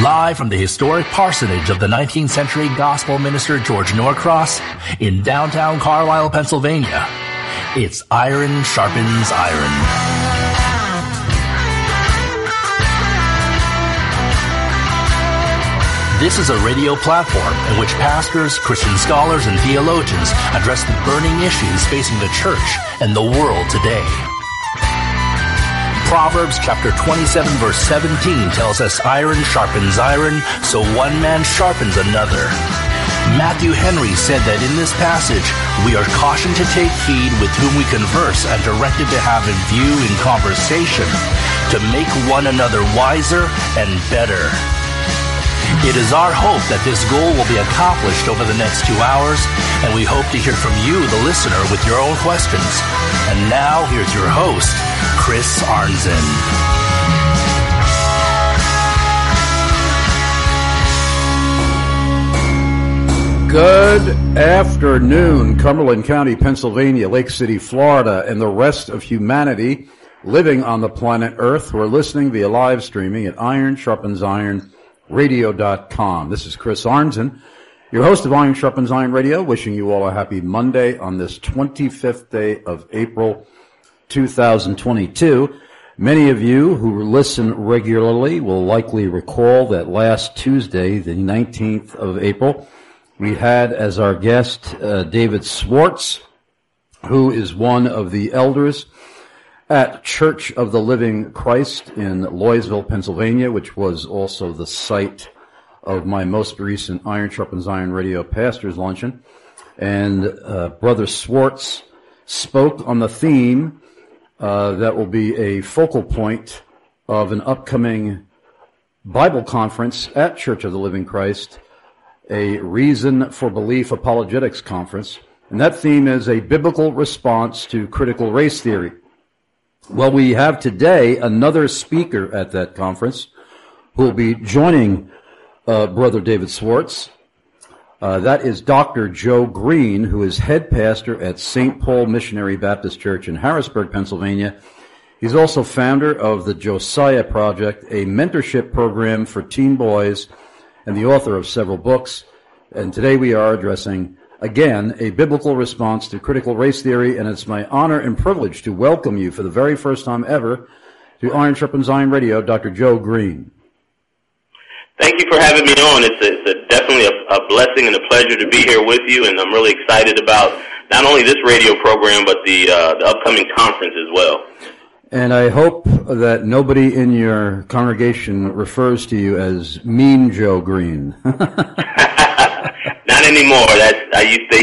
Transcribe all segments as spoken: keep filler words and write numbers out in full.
Live from the historic parsonage of the nineteenth century gospel minister George Norcross in downtown Carlisle, Pennsylvania, it's Iron Sharpens Iron. This is a radio platform in which pastors, Christian scholars, and theologians address the burning issues facing the church and the world today. Proverbs chapter twenty-seven verse seventeen tells us iron sharpens iron, so one man sharpens another. Matthew Henry said that in this passage, we are cautioned to take heed with whom we converse and directed to have in view in conversation to make one another wiser and better. It is our hope that this goal will be accomplished over the next two hours, and we hope to hear from you, the listener, with your own questions. And now, here's your host, Chris Arnzen. Good afternoon, Cumberland County, Pennsylvania, Lake City, Florida, and the rest of humanity living on the planet Earth who are listening via live streaming at Iron Sharpens Iron radio dot com. This is Chris Arnzen, your host of Iron Sharpens Iron Radio, wishing you all a happy Monday on this twenty-fifth day of April, two thousand twenty-two. Many of you who listen regularly will likely recall that last Tuesday, the nineteenth of April, we had as our guest uh, David Swartz, who is one of the elders at Church of the Living Christ in Loysville, Pennsylvania, which was also the site of my most recent Iron Sharpens Iron Radio Pastors Luncheon. And uh, Brother Swartz spoke on the theme uh, that will be a focal point of an upcoming Bible conference at Church of the Living Christ, a Reason for Belief Apologetics Conference. And that theme is a biblical response to critical race theory. Well, we have today another speaker at that conference who will be joining uh, Brother David Swartz. Uh, that is Doctor Joe Green, who is head pastor at Saint Paul Missionary Baptist Church in Harrisburg, Pennsylvania. He's also founder of the Josiah Project, a mentorship program for teen boys, and the author of several books. And today we are addressing, again, a biblical response to critical race theory, and it's my honor and privilege to welcome you for the very first time ever to Iron Sharpens Iron Radio, Doctor Joe Green. Thank you for having me on. It's, a, it's a, definitely a, a blessing and a pleasure to be here with you, and I'm really excited about not only this radio program, but the, uh, the upcoming conference as well. And I hope that nobody in your congregation refers to you as Mean Joe Green. Not anymore. That's I used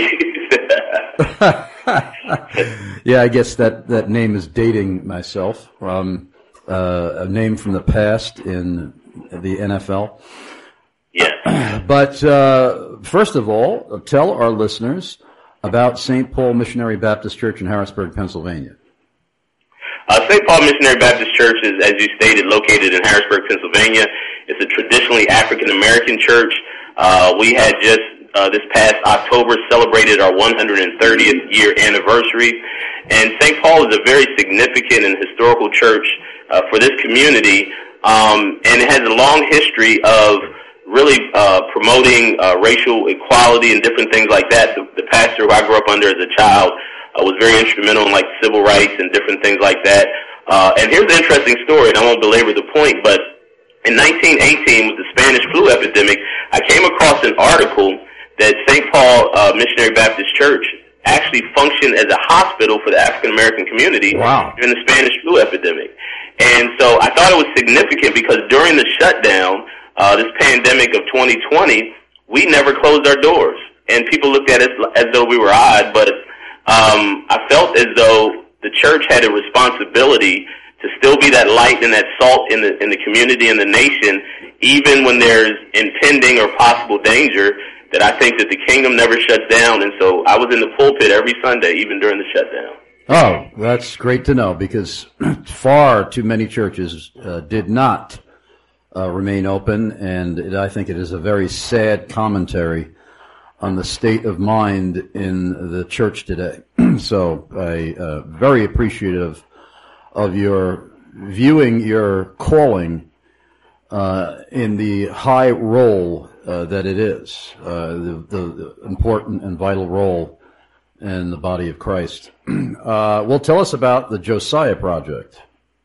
to use. Yeah, I guess that, that name is dating myself. Um, uh, a name from the past in the N F L. Yeah. But uh, first of all, tell our listeners about Saint Paul Missionary Baptist Church in Harrisburg, Pennsylvania. Uh, Saint Paul Missionary Baptist Church is, as you stated, located in Harrisburg, Pennsylvania. It's a traditionally African-American church. Uh, we had just uh, this past October celebrated our one hundred thirtieth year anniversary. And Saint Paul is a very significant and historical church uh, for this community. Um, and it has a long history of really uh, promoting uh, racial equality and different things like that. The, the pastor who I grew up under as a child uh, was very instrumental in like civil rights and different things like that. Uh, and here's an interesting story, and I won't belabor the point, but in nineteen eighteen, with the Spanish flu epidemic, I came across an article that Saint Paul uh, Missionary Baptist Church actually functioned as a hospital for the African American community wow. during the Spanish flu epidemic. And so I thought it was significant because during the shutdown, uh, this pandemic of twenty twenty, we never closed our doors. And people looked at us as though we were odd, but um, I felt as though the church had a responsibility to still be that light and that salt in the in the community and the nation, even when there's impending or possible danger, that I think that the kingdom never shuts down. And so I was in the pulpit every Sunday, even during the shutdown. Oh, that's great to know, because far too many churches uh, did not uh, remain open, and it, I think it is a very sad commentary on the state of mind in the church today. So I uh, very appreciative of your viewing your calling uh, in the high role uh, that it is, uh, the, the important and vital role in the body of Christ. Uh, well, tell us about the Josiah Project.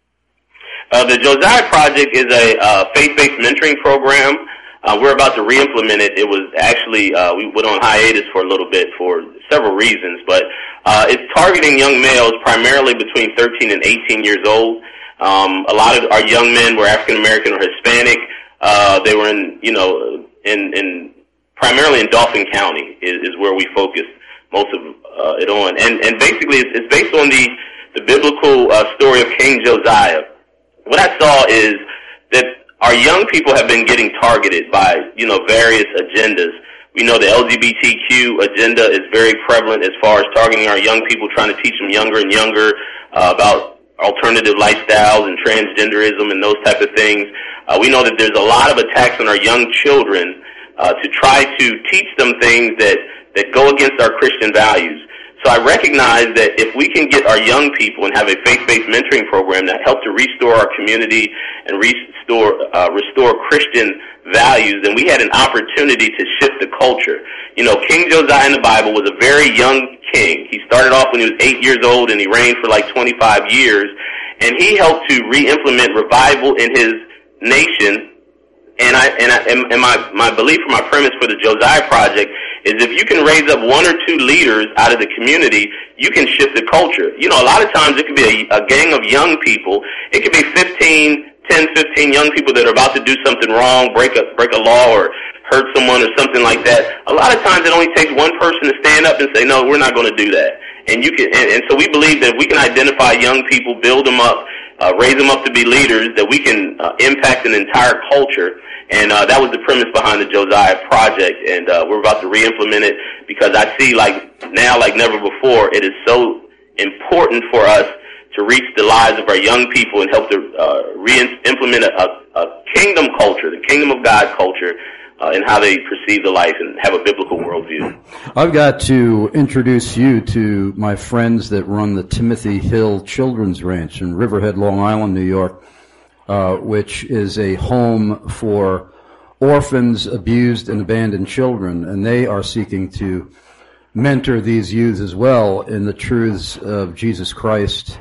Uh, the Josiah Project is a uh, faith-based mentoring program. Uh, we're about to re-implement it. It was actually, uh, we went on hiatus for a little bit for several reasons, but uh, it's targeting young males primarily between thirteen and eighteen years old. Um, a lot of our young men were African American or Hispanic. Uh, they were in, you know, in, in primarily in Dauphin County is, is where we focused most of uh, it on, and and basically it's, it's based on the the biblical uh, story of King Josiah. What I saw is that our young people have been getting targeted by, you know, various agendas. We know the L G B T Q agenda is very prevalent as far as targeting our young people, trying to teach them younger and younger uh, about alternative lifestyles and transgenderism and those type of things. Uh, we know that there's a lot of attacks on our young children uh, to try to teach them things that, that go against our Christian values. So I recognize that if we can get our young people and have a faith-based mentoring program that helps to restore our community and restore uh, restore Christian values, then we had an opportunity to shift the culture. You know, King Josiah in the Bible was a very young king. He started off when he was eight years old, and he reigned for like twenty-five years. And he helped to re-implement revival in his nation. And I and, I, and my my belief or my premise for the Josiah Project is if you can raise up one or two leaders out of the community, you can shift the culture. You know, a lot of times it could be a, a gang of young people. It could be fifteen, ten, fifteen young people that are about to do something wrong, break a break a law or hurt someone or something like that. A lot of times it only takes one person to stand up and say, no, we're not going to do that. And you can, and, and so we believe that if we can identify young people, build them up, uh, raise them up to be leaders, that we can uh, impact an entire culture. And uh, that was the premise behind the Josiah Project, and uh, we're about to re-implement it because I see, like now, like never before, it is so important for us to reach the lives of our young people and help to uh, re-implement a, a kingdom culture, the kingdom of God culture, uh, and how they perceive the life and have a biblical worldview. I've got to introduce you to my friends that run the Timothy Hill Children's Ranch in Riverhead, Long Island, New York. Uh, which is a home for orphans, abused, and abandoned children. And they are seeking to mentor these youth as well in the truths of Jesus Christ.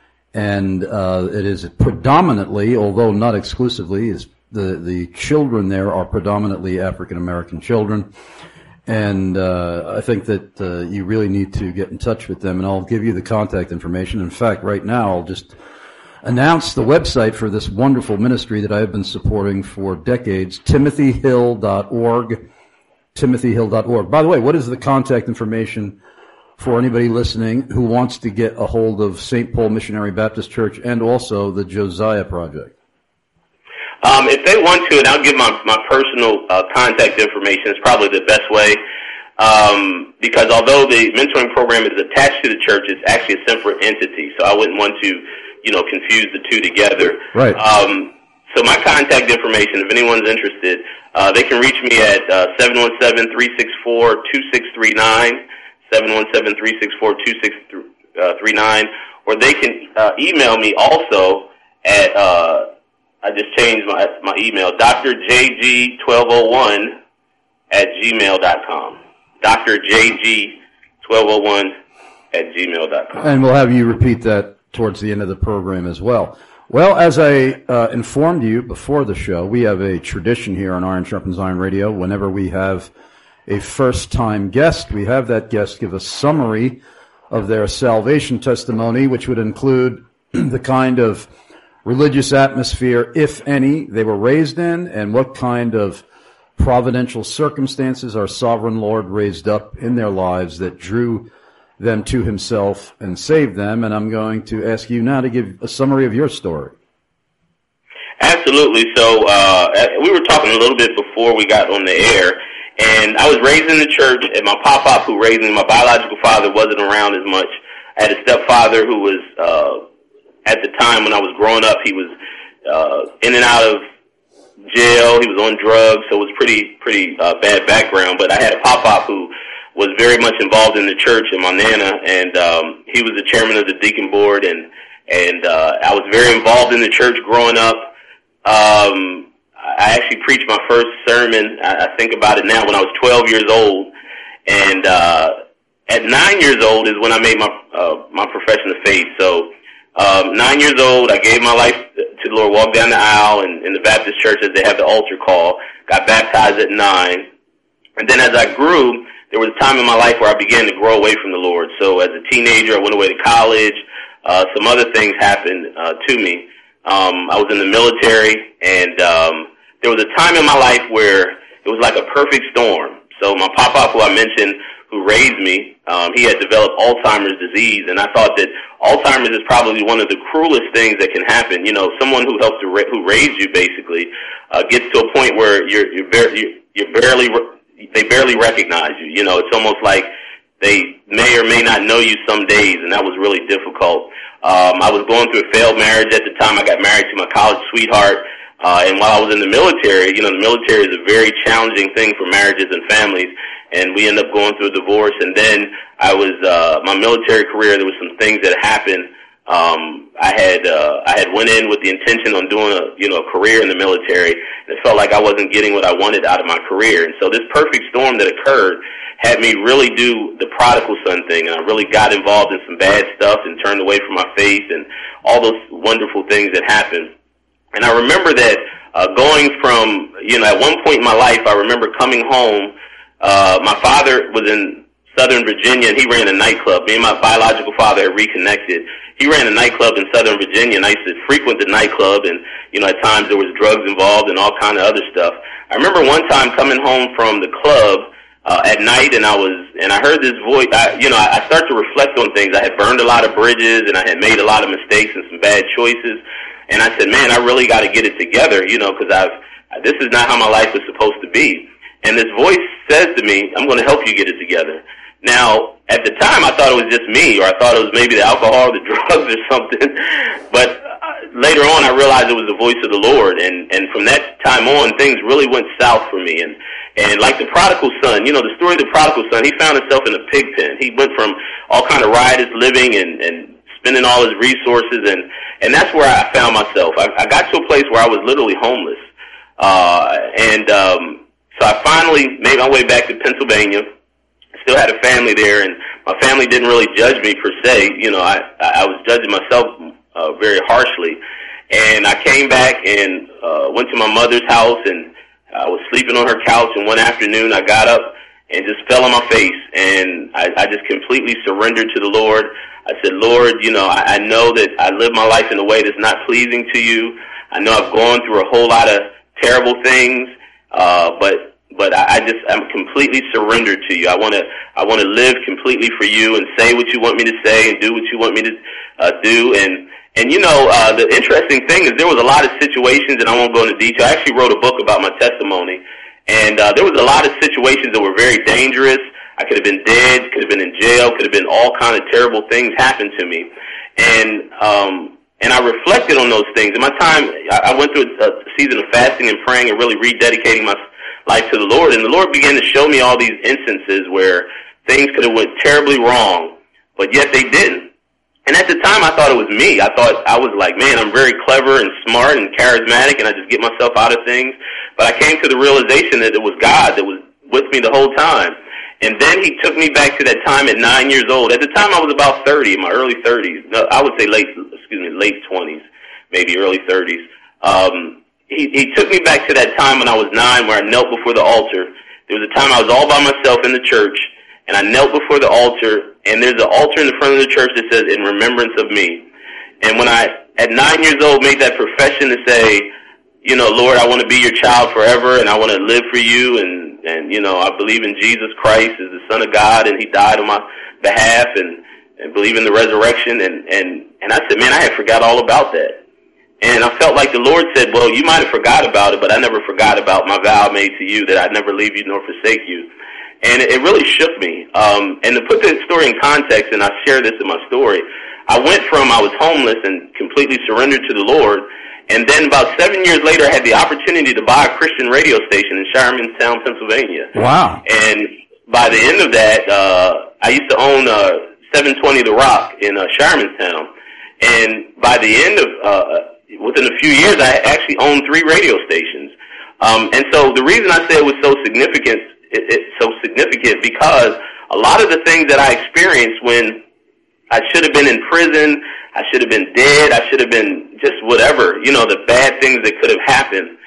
And uh, it is predominantly, although not exclusively, is the, the children there are predominantly African-American children. And uh, I think that uh, you really need to get in touch with them. And I'll give you the contact information. In fact, right now, I'll just announce the website for this wonderful ministry that I have been supporting for decades, timothy hill dot org, timothy hill dot org. By the way, what is the contact information for anybody listening who wants to get a hold of Saint Paul Missionary Baptist Church and also the Josiah Project? Um, if they want to, and I'll give my, my personal uh, contact information, it's probably the best way, um, because although the mentoring program is attached to the church, it's actually a separate entity, so I wouldn't want to you know, confuse the two together. Right. Um, so my contact information, if anyone's interested, uh, they can reach me at uh, seven one seven, three six four, two six three nine, seven one seven, three six four, two six three nine, or they can uh, email me also at, uh, I just changed my my email, D R J G twelve oh one at gmail dot com. D R J G twelve oh one at gmail dot com. And we'll have you repeat that towards the end of the program as well. Well, as I uh, informed you before the show, we have a tradition here on Iron Sharpens Iron Radio. Whenever we have a first-time guest, we have that guest give a summary of their salvation testimony, which would include the kind of religious atmosphere, if any, they were raised in, and what kind of providential circumstances our sovereign Lord raised up in their lives that drew them to himself and saved them. And I'm going to ask you now to give a summary of your story. Absolutely. So uh, we were talking a little bit before we got on the air, and I was raised in the church, and my pop-pop who raised me, my biological father wasn't around as much. I had a stepfather who was, uh, at the time when I was growing up, he was uh, in and out of jail. He was on drugs, so it was pretty, pretty uh, bad background. But I had a pop-pop who was very much involved in the church in my Nana, and um, he was the chairman of the deacon board, and and uh, I was very involved in the church growing up. Um, I actually preached my first sermon, I, I think about it now, when I was twelve years old. And uh, at nine years old is when I made my uh, my profession of faith. So um, nine years old, I gave my life to the Lord, walked down the aisle in, in the Baptist church as they have the altar call, got baptized at nine. And then as I grew, there was a time in my life where I began to grow away from the Lord. So as a teenager, I went away to college. Uh, some other things happened uh, to me. Um, I was in the military, and um, there was a time in my life where it was like a perfect storm. So my papa, who I mentioned, who raised me, um, he had developed Alzheimer's disease, and I thought that Alzheimer's is probably one of the cruelest things that can happen. You know, someone who helps to ra- who raised you basically uh, gets to a point where you're you're, bar- you're, you're barely re- they barely recognize you. You know, it's almost like they may or may not know you some days, and that was really difficult. Um, I was going through a failed marriage at the time. I got married to my college sweetheart. Uh, and while I was in the military, you know, the military is a very challenging thing for marriages and families. And we ended up going through a divorce. And then I was, uh, my military career, there was some things that happened. Um, I had, uh, I had went in with the intention on doing a, you know, a career in the military. And it felt like I wasn't getting what I wanted out of my career. And so this perfect storm that occurred had me really do the prodigal son thing. And I really got involved in some bad stuff and turned away from my faith and all those wonderful things that happened. And I remember that uh, going from, you know, at one point in my life, I remember coming home. Uh, my father was in Southern Virginia, and he ran a nightclub. Me and my biological father had reconnected. He ran a nightclub in Southern Virginia, and I used to frequent the nightclub, and, you know, at times there was drugs involved and all kind of other stuff. I remember one time coming home from the club uh, at night, and I was, and I heard this voice. I, you know, I, I started to reflect on things. I had burned a lot of bridges, and I had made a lot of mistakes and some bad choices. And I said, man, I really got to get it together, you know, because I've, this is not how my life is supposed to be. And this voice says to me, I'm going to help you get it together. Now, at the time, I thought it was just me, or I thought it was maybe the alcohol, the drugs, or something. But uh, later on, I realized it was the voice of the Lord. And, and from that time on, things really went south for me. And, and like the prodigal son, you know, the story of the prodigal son, he found himself in a pig pen. He went from all kind of riotous living and, and spending all his resources, and, and that's where I found myself. I, I got to a place where I was literally homeless. Uh, and um, so I finally made my way back to Pennsylvania. Still had a family there, and my family didn't really judge me per se. You know, I, I was judging myself uh, very harshly. And I came back and uh, went to my mother's house, and I was sleeping on her couch, and one afternoon I got up and just fell on my face, and I, I just completely surrendered to the Lord. I said, Lord, you know, I, I know that I live my life in a way that's not pleasing to you. I know I've gone through a whole lot of terrible things, uh, but but I, I just I'm completely surrendered to you. I want to I want to live completely for you and say what you want me to say and do what you want me to uh, do. And and you know, uh, the interesting thing is there was a lot of situations, and I won't go into detail. I actually wrote a book about my testimony, and uh, there was a lot of situations that were very dangerous. I could have been dead, could have been in jail, could have been all kind of terrible things happen to me. And um, and I reflected on those things. In my time, I, I went through a, a season of fasting and praying and really rededicating my life to the Lord. And the Lord began to show me all these instances where things could have went terribly wrong, but yet they didn't. And at the time, I thought it was me. I thought, I was like, man, I'm very clever and smart and charismatic, and I just get myself out of things. But I came to the realization that it was God that was with me the whole time. And then he took me back to that time at nine years old. At the time, I was about thirty, in my early thirties. No, I would say late, excuse me, late twenties, maybe early thirties. Um, he, he took me back to that time when I was nine, where I knelt before the altar. There was a time I was all by myself in the church, and I knelt before the altar, and there's an altar in the front of the church that says, "In remembrance of me." And when I, at nine years old, made that profession to say, you know, Lord, I want to be your child forever, and I want to live for you, and, and you know, I believe in Jesus Christ as the Son of God, and he died on my behalf, and, and believe in the resurrection, and, and, and I said, man, I had forgot all about that. And I felt like the Lord said, well, you might have forgot about it, but I never forgot about my vow made to you that I'd never leave you nor forsake you. And it, it really shook me. Um, and to put this story in context, and I share this in my story, I went from I was homeless and completely surrendered to the Lord, and then about seven years later, I had the opportunity to buy a Christian radio station in Shiremantown, Pennsylvania. Wow. And by the end of that, uh, I used to own uh, seven twenty The Rock in uh, Shiremantown. And by the end of, uh, within a few years, I actually owned three radio stations. Um, and so the reason I say it was so significant, it, it's so significant because a lot of the things that I experienced when I should have been in prison, I should have been dead, I should have been just whatever, you know, the bad things that could have happened.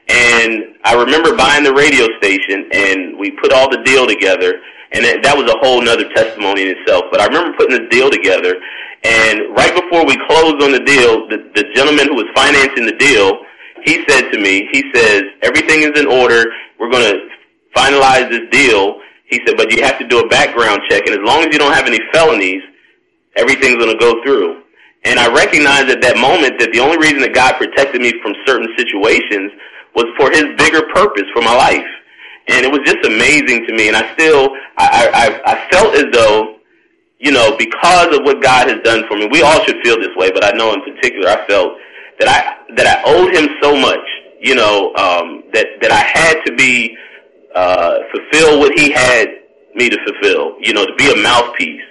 And I remember buying the radio station, and we put all the deal together, and it, that was a whole nother testimony in itself. But I remember putting the deal together, and right before we closed on the deal, the, the gentleman who was financing the deal, he said to me, he says, everything is in order, we're going to finalize this deal. He said, but you have to do a background check, and as long as you don't have any felonies, everything's going to go through. And I recognized at that moment that the only reason that God protected me from certain situations was for his bigger purpose for my life. And it was just amazing to me. And I still, I, I, I felt as though, you know, because of what God has done for me, we all should feel this way, but I know in particular I felt that I, that I owed him so much, you know, um, that, that I had to be, uh, fulfill what he had me to fulfill, you know, to be a mouthpiece.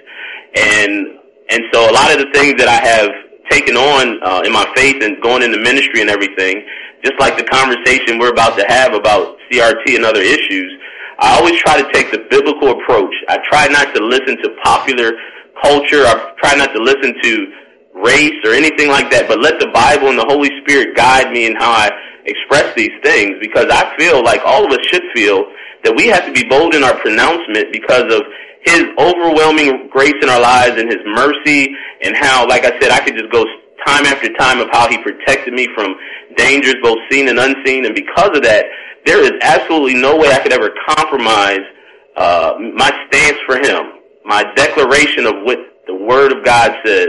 And, and so a lot of the things that I have taken on, uh, in my faith and going into ministry and everything, just like the conversation we're about to have about C R T and other issues, I always try to take the biblical approach. I try not to listen to popular culture. I try not to listen to race or anything like that, but let the Bible and the Holy Spirit guide me in how I express these things, because I feel like all of us should feel that we have to be bold in our pronouncement because of his overwhelming grace in our lives and his mercy, and how, like I said, I could just go time after time of how he protected me from dangers, both seen and unseen. And because of that, there is absolutely no way I could ever compromise uh, my stance for him, my declaration of what the Word of God says.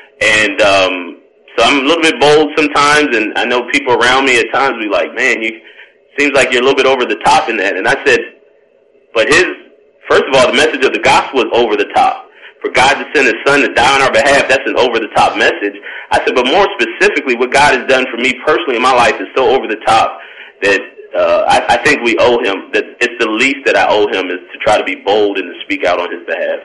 And um, so I'm a little bit bold sometimes, and I know people around me at times be like, man, you seems like you're a little bit over the top in that. And I said, but his, first of all, the message of the gospel is over the top. For God to send his son to die on our behalf, that's an over-the-top message. I said, but more specifically, what God has done for me personally in my life is so over the top that uh, I, I think we owe him, that it's the least that I owe him is to try to be bold and to speak out on his behalf.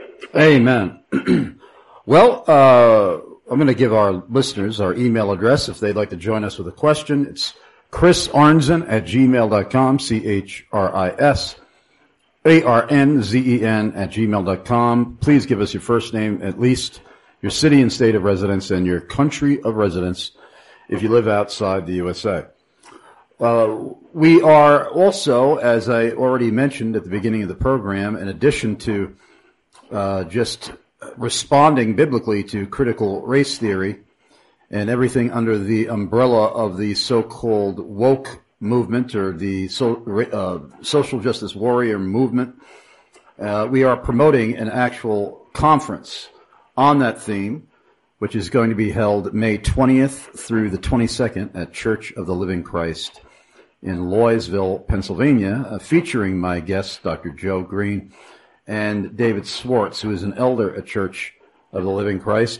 Amen. Well, uh, I'm going to give our listeners our email address if they'd like to join us with a question. It's Chris Arnzen at gmail dot com, C H R I S A R N Z E N at gmail dot com. Please give us your first name, at least your city and state of residence, and your country of residence if you live outside the U S A. Uh, we are also, as I already mentioned at the beginning of the program, in addition to uh, just responding biblically to critical race theory and everything under the umbrella of the so-called woke movement or the so, uh, social justice warrior movement, uh, we are promoting an actual conference on that theme, which is going to be held May twentieth through the twenty-second at Church of the Living Christ in Loysville, Pennsylvania, uh, featuring my guests, Doctor Joe Green and David Swartz, who is an elder at Church of the Living Christ.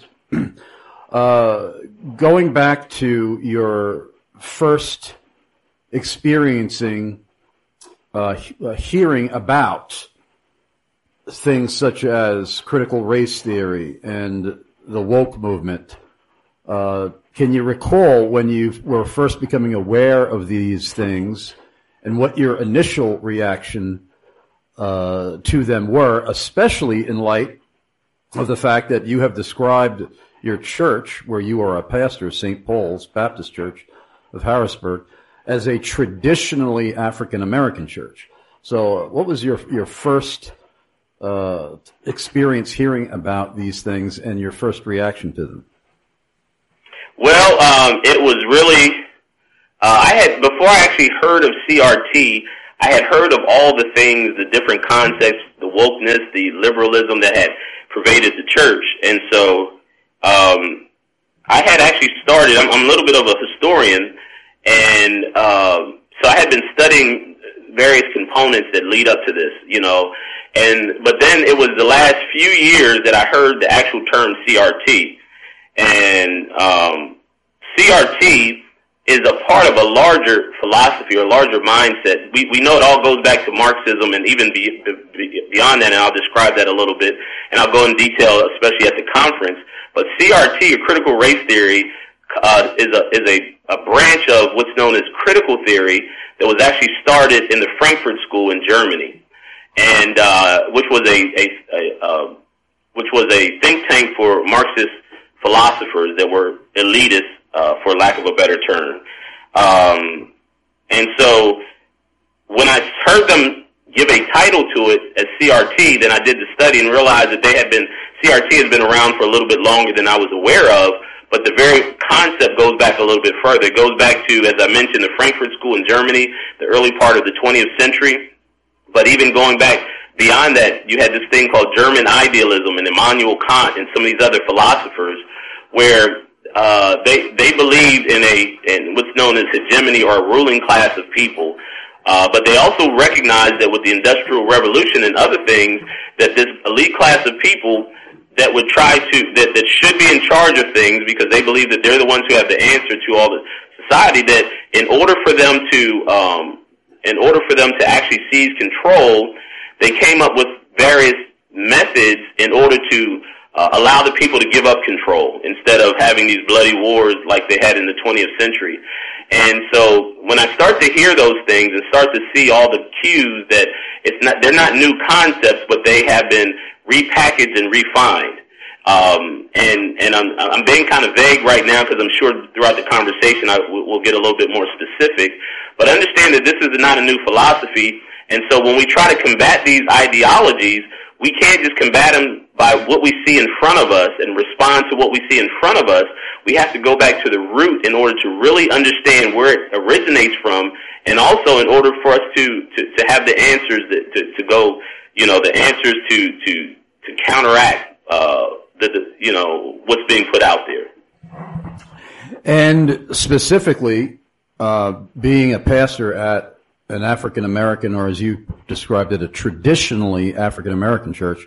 uh, going back to your first experiencing, uh, hearing about things such as critical race theory and the woke movement, uh, can you recall when you were first becoming aware of these things and what your initial reaction uh, to them were, especially in light of the fact that you have described your church, where you are a pastor, Saint Paul's Baptist Church of Harrisburg, as a traditionally African-American church. So what was your your first uh, experience hearing about these things and your first reaction to them? Well, um, it was really, uh, I had, before I actually heard of C R T, I had heard of all the things, the different concepts, the wokeness, the liberalism that had pervaded the church. And so um, I had actually started, I'm, I'm a little bit of a historian, and um, so I had been studying various components that lead up to this, you know. And but then it was the last few years that I heard the actual term C R T. And um, C R T is a part of a larger philosophy or larger mindset. We we know it all goes back to Marxism and even be, be, beyond that, and I'll describe that a little bit, and I'll go in detail, especially at the conference. But C R T, or critical race theory, uh, is a is a, a branch of what's known as critical theory that was actually started in the Frankfurt School in Germany, and uh, which was a, a, a uh, which was a think tank for Marxist philosophers that were elitist, uh, for lack of a better term. Um, and so when I heard them give a title to it as C R T, then I did the study and realized that they had been, C R T has been around for a little bit longer than I was aware of, but the very concept goes back a little bit further. It goes back to, as I mentioned, the Frankfurt School in Germany, the early part of the twentieth century. But even going back beyond that, you had this thing called German idealism and Immanuel Kant and some of these other philosophers where uh, they they believed in a in what's known as hegemony or a ruling class of people. Uh, but they also recognized that with the Industrial Revolution and other things, that this elite class of people that would try to, that, that should be in charge of things because they believe that they're the ones who have the answer to all the society, that in order for them to, um, in order for them to actually seize control, they came up with various methods in order to uh, allow the people to give up control instead of having these bloody wars like they had in the twentieth century. And so when I start to hear those things and start to see all the cues that it's not, they're not new concepts, but they have been repackaged and refined. Um, and, and I'm, I'm being kind of vague right now because I'm sure throughout the conversation I will we'll get a little bit more specific. But understand that this is not a new philosophy. And so when we try to combat these ideologies, we can't just combat them by what we see in front of us and respond to what we see in front of us. We have to go back to the root in order to really understand where it originates from, and also in order for us to, to, to have the answers that, to, to go, you know, the answers to, to, to counteract, uh, the, the, you know, what's being put out there. And specifically, uh, being a pastor at an African-American, or as you described it, a traditionally African-American church,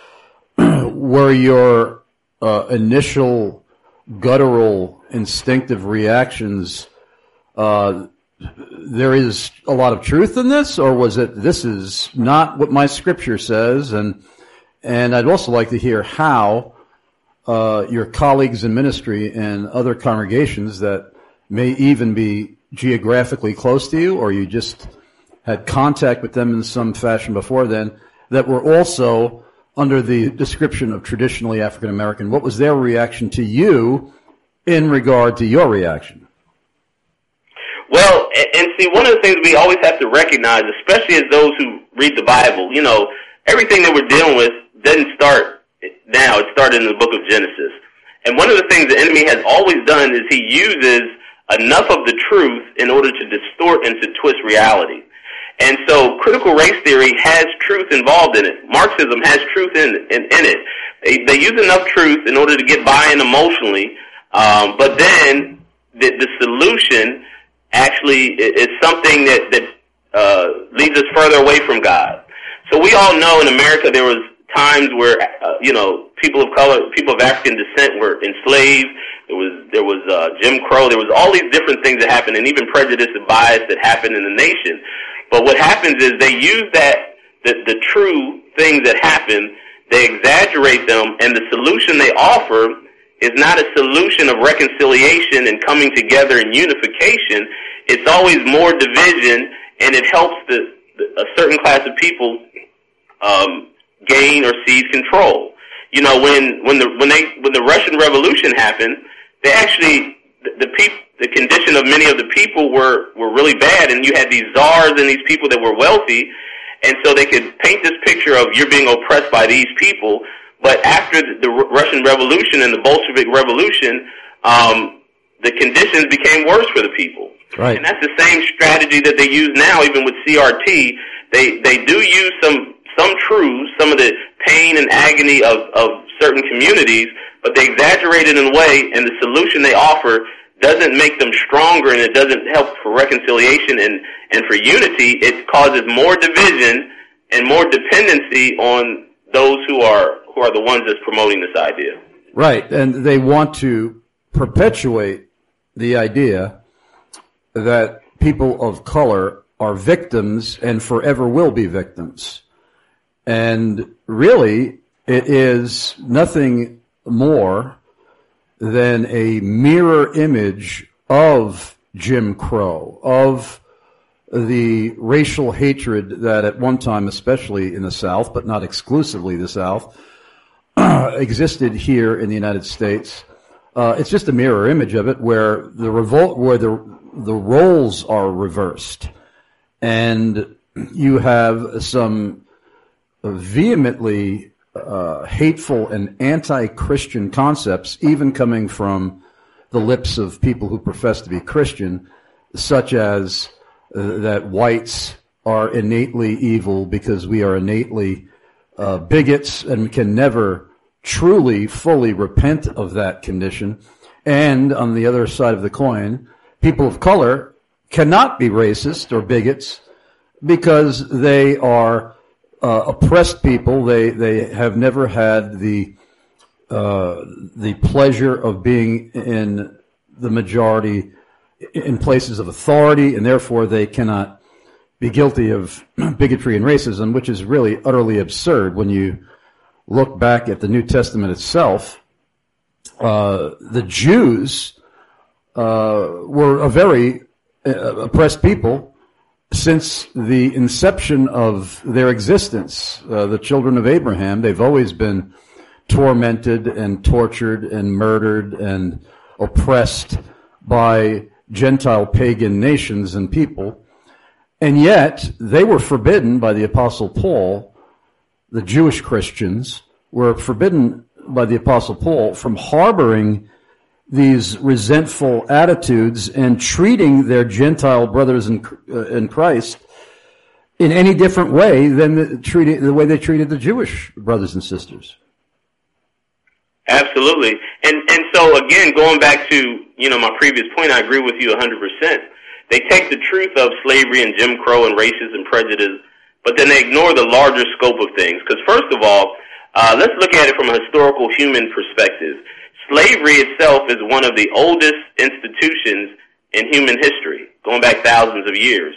were your uh, initial guttural, instinctive reactions, uh, there is a lot of truth in this, or was it, this is not what my scripture says? And and I'd also like to hear how uh, your colleagues in ministry and other congregations that may even be geographically close to you, or you just had contact with them in some fashion before then, that were also under the description of traditionally African American. What was their reaction to you in regard to your reaction? Well, and see, one of the things we always have to recognize, especially as those who read the Bible, you know, everything that we're dealing with doesn't start now. It started in the book of Genesis. And one of the things the enemy has always done is he uses enough of the truth in order to distort and to twist reality. And so critical race theory has truth involved in it. Marxism has truth in, in, in it. They, they use enough truth in order to get buy-in emotionally, um, but then the, the solution actually is something that, that uh, leads us further away from God. So we all know in America there was times where, uh, you know, people of color, people of African descent were enslaved. There was, there was uh, Jim Crow. There was all these different things that happened, and even prejudice and bias that happened in the nation. But what happens is they use that, the, the true things that happen, they exaggerate them, and the solution they offer is not a solution of reconciliation and coming together and unification. It's always more division, and it helps the, the, a certain class of people um, gain or seize control. You know, when when the when they when the Russian Revolution happened, they actually the, the people. The condition of many of the people were, were really bad, and you had these czars and these people that were wealthy, and so they could paint this picture of you're being oppressed by these people. But after the, the Russian Revolution and the Bolshevik Revolution, um, the conditions became worse for the people. Right. And that's the same strategy that they use now, even with C R T. They they do use some some truths, some of the pain and agony of, of certain communities, but they exaggerate it in a way, and the solution they offer doesn't make them stronger, and it doesn't help for reconciliation and, and for unity. It causes more division and more dependency on those who are who are the ones that's promoting this idea. Right, and they want to perpetuate the idea that people of color are victims and forever will be victims. And really, it is nothing more than than a mirror image of Jim Crow, of the racial hatred that at one time, especially in the South, but not exclusively the South, existed here in the United States. Uh, it's just a mirror image of it, where the revolt, where the the roles are reversed, and you have some vehemently uh, hateful and anti-Christian concepts, even coming from the lips of people who profess to be Christian, such as uh, that whites are innately evil because we are innately uh, bigots and can never truly, fully repent of that condition. And on the other side of the coin, people of color cannot be racist or bigots because they are uh, oppressed people. They they have never had the uh, the pleasure of being in the majority in places of authority, and therefore they cannot be guilty of bigotry and racism, which is really utterly absurd when you look back at the New Testament itself. Uh, the Jews uh, were a very uh, oppressed people since the inception of their existence. Uh, the children of Abraham, they've always been tormented and tortured and murdered and oppressed by Gentile pagan nations and people. And yet, they were forbidden by the Apostle Paul. The Jewish Christians were forbidden by the Apostle Paul from harboring these resentful attitudes and treating their Gentile brothers in, uh, in Christ in any different way than the, treating, the way they treated the Jewish brothers and sisters. Absolutely. And and so, again, going back to, you know, my previous point, I agree with you one hundred percent. They take the truth of slavery and Jim Crow and racism and prejudice, but then they ignore the larger scope of things. Because first of all, uh, let's look at it from a historical human perspective. Slavery itself is one of the oldest institutions in human history, going back thousands of years.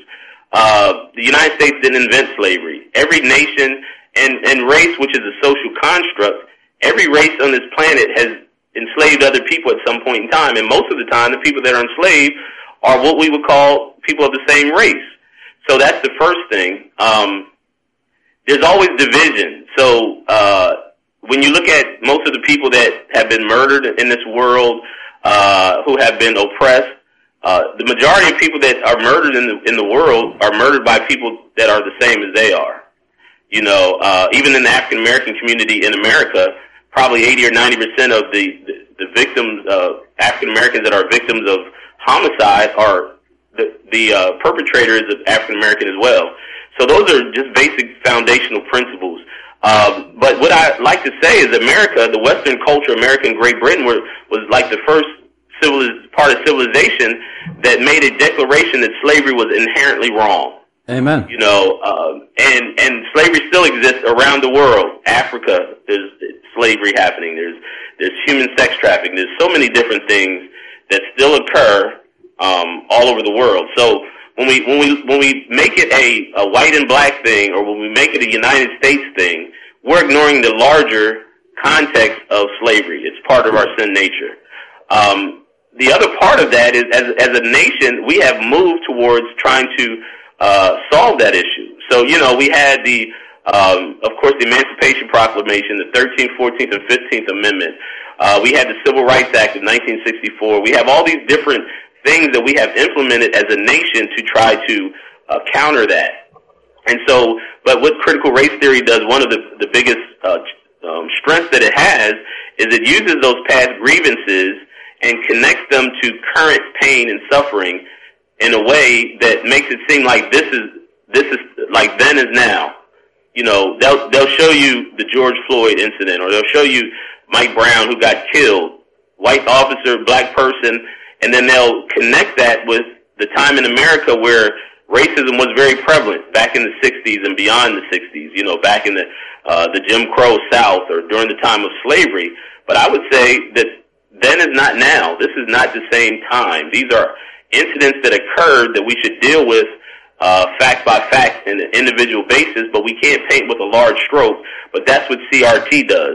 Uh, the United States didn't invent slavery. Every nation and, and race, which is a social construct, every race on this planet has enslaved other people at some point in time. And most of the time, the people that are enslaved are what we would call people of the same race. So that's the first thing. Um, there's always division. So uh, when you look at most of the people that have been murdered in this world, uh, who have been oppressed, uh, the majority of people that are murdered in the in the world are murdered by people that are the same as they are. You know, uh, even in the African American community in America, probably eighty or ninety percent of the the, the victims, uh, African Americans that are victims of homicide, are the the uh, perpetrator is African American as well. So those are just basic foundational principles. Um, but what I like to say is America, the Western culture, America and Great Britain, were, was like the first civiliz- part of civilization that made a declaration that slavery was inherently wrong. Amen. You know, um, and and slavery still exists around the world. Africa, there's slavery happening. There's there's human sex trafficking. There's so many different things that still occur um, all over the world. So when we when we when we make it a, a white and black thing, or when we make it a United States thing, we're ignoring the larger context of slavery. It's part of our sin nature. Um, the other part of that is, as as a nation, we have moved towards trying to uh, solve that issue. So you know, we had the um, of course the Emancipation Proclamation, the thirteenth, fourteenth, and fifteenth Amendment. Uh, we had the Civil Rights Act of nineteen sixty-four. We have all these different things that we have implemented as a nation to try to uh, counter that. And so, but what critical race theory does, one of the, the biggest uh, um, strengths that it has, is it uses those past grievances and connects them to current pain and suffering in a way that makes it seem like this is this is like then is now. You know, they'll they'll show you the George Floyd incident, or they'll show you Mike Brown who got killed, white officer, black person, and then they'll connect that with the time in America where racism was very prevalent back in the sixties and beyond the sixties, you know, back in the uh, the Jim Crow South or during the time of slavery. But I would say that then is not now. This is not the same time. These are incidents that occurred that we should deal with uh, fact by fact in an individual basis, but we can't paint with a large stroke. But that's what C R T does.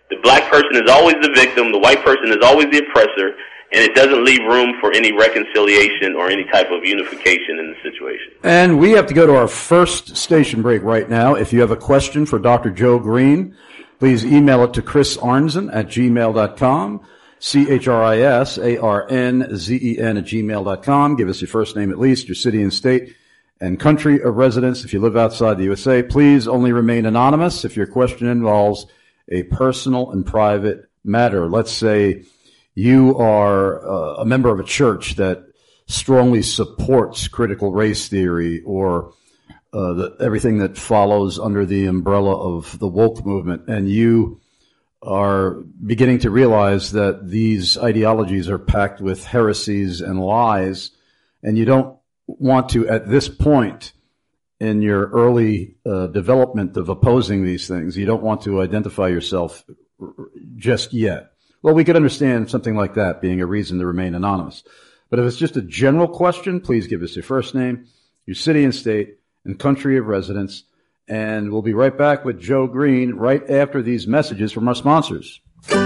The black person is always the victim, the white person is always the oppressor, and it doesn't leave room for any reconciliation or any type of unification in the situation. And we have to go to our first station break right now. If you have a question for Doctor Joe Green, please email it to Chris Arnzen at gmail dot com, C H R I S A R N Z E N at gmail dot com. Give us your first name at least, your city and state, and country of residence. If you live outside the U S A, please only remain anonymous if your question involves a personal and private matter. Let's say you are uh, a member of a church that strongly supports critical race theory or uh, the, everything that follows under the umbrella of the woke movement, and you are beginning to realize that these ideologies are packed with heresies and lies, and you don't want to, at this point in your early uh, development of opposing these things, you don't want to identify yourself just yet. Well, we could understand something like that being a reason to remain anonymous. But if it's just a general question, please give us your first name, your city and state, and country of residence. And we'll be right back with Joe Green right after these messages from our sponsors.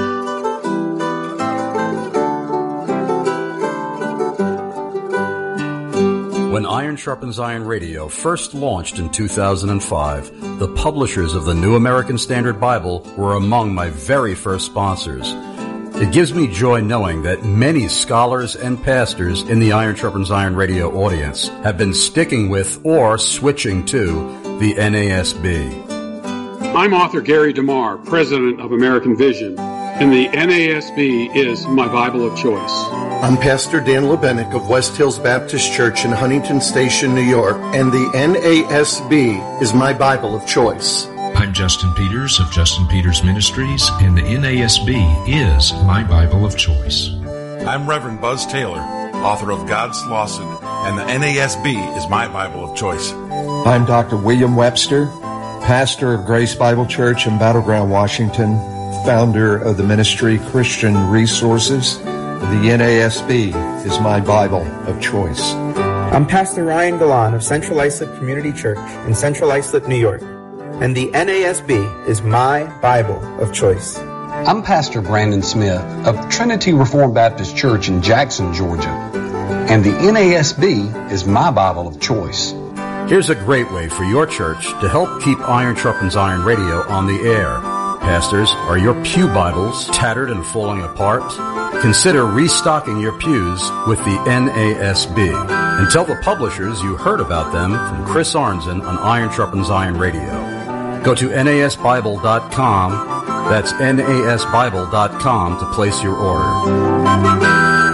When Iron Sharpens Iron Radio first launched in two thousand five, the publishers of the New American Standard Bible were among my very first sponsors. It gives me joy knowing that many scholars and pastors in the Iron Sharpens Iron Radio audience have been sticking with or switching to the N A S B. I'm author Gary DeMar, president of American Vision, and the N A S B is my Bible of choice. I'm Pastor Dan Lebenik of West Hills Baptist Church in Huntington Station, New York, and the N A S B is my Bible of choice. I'm Justin Peters of Justin Peters Ministries, and the N A S B is my Bible of choice. I'm Reverend Buzz Taylor, author of God's Lawson, and the N A S B is my Bible of choice. I'm Doctor William Webster, pastor of Grace Bible Church in Battleground, Washington, founder of the ministry Christian Resources. The N A S B is my Bible of choice. I'm Pastor Ryan Galan of Central Islip Community Church in Central Islip, New York, and the N A S B is my Bible of choice. I'm Pastor Brandon Smith of Trinity Reformed Baptist Church in Jackson, Georgia, and the N A S B is my Bible of choice. Here's a great way for your church to help keep Iron Sharpens Iron Radio on the air. Pastors, are your pew Bibles tattered and falling apart? Consider restocking your pews with the N A S B. And tell the publishers you heard about them from Chris Arnzen on Iron Sharpens Iron Radio. Go to N A S Bible dot com. That's N A S Bible dot com to place your order.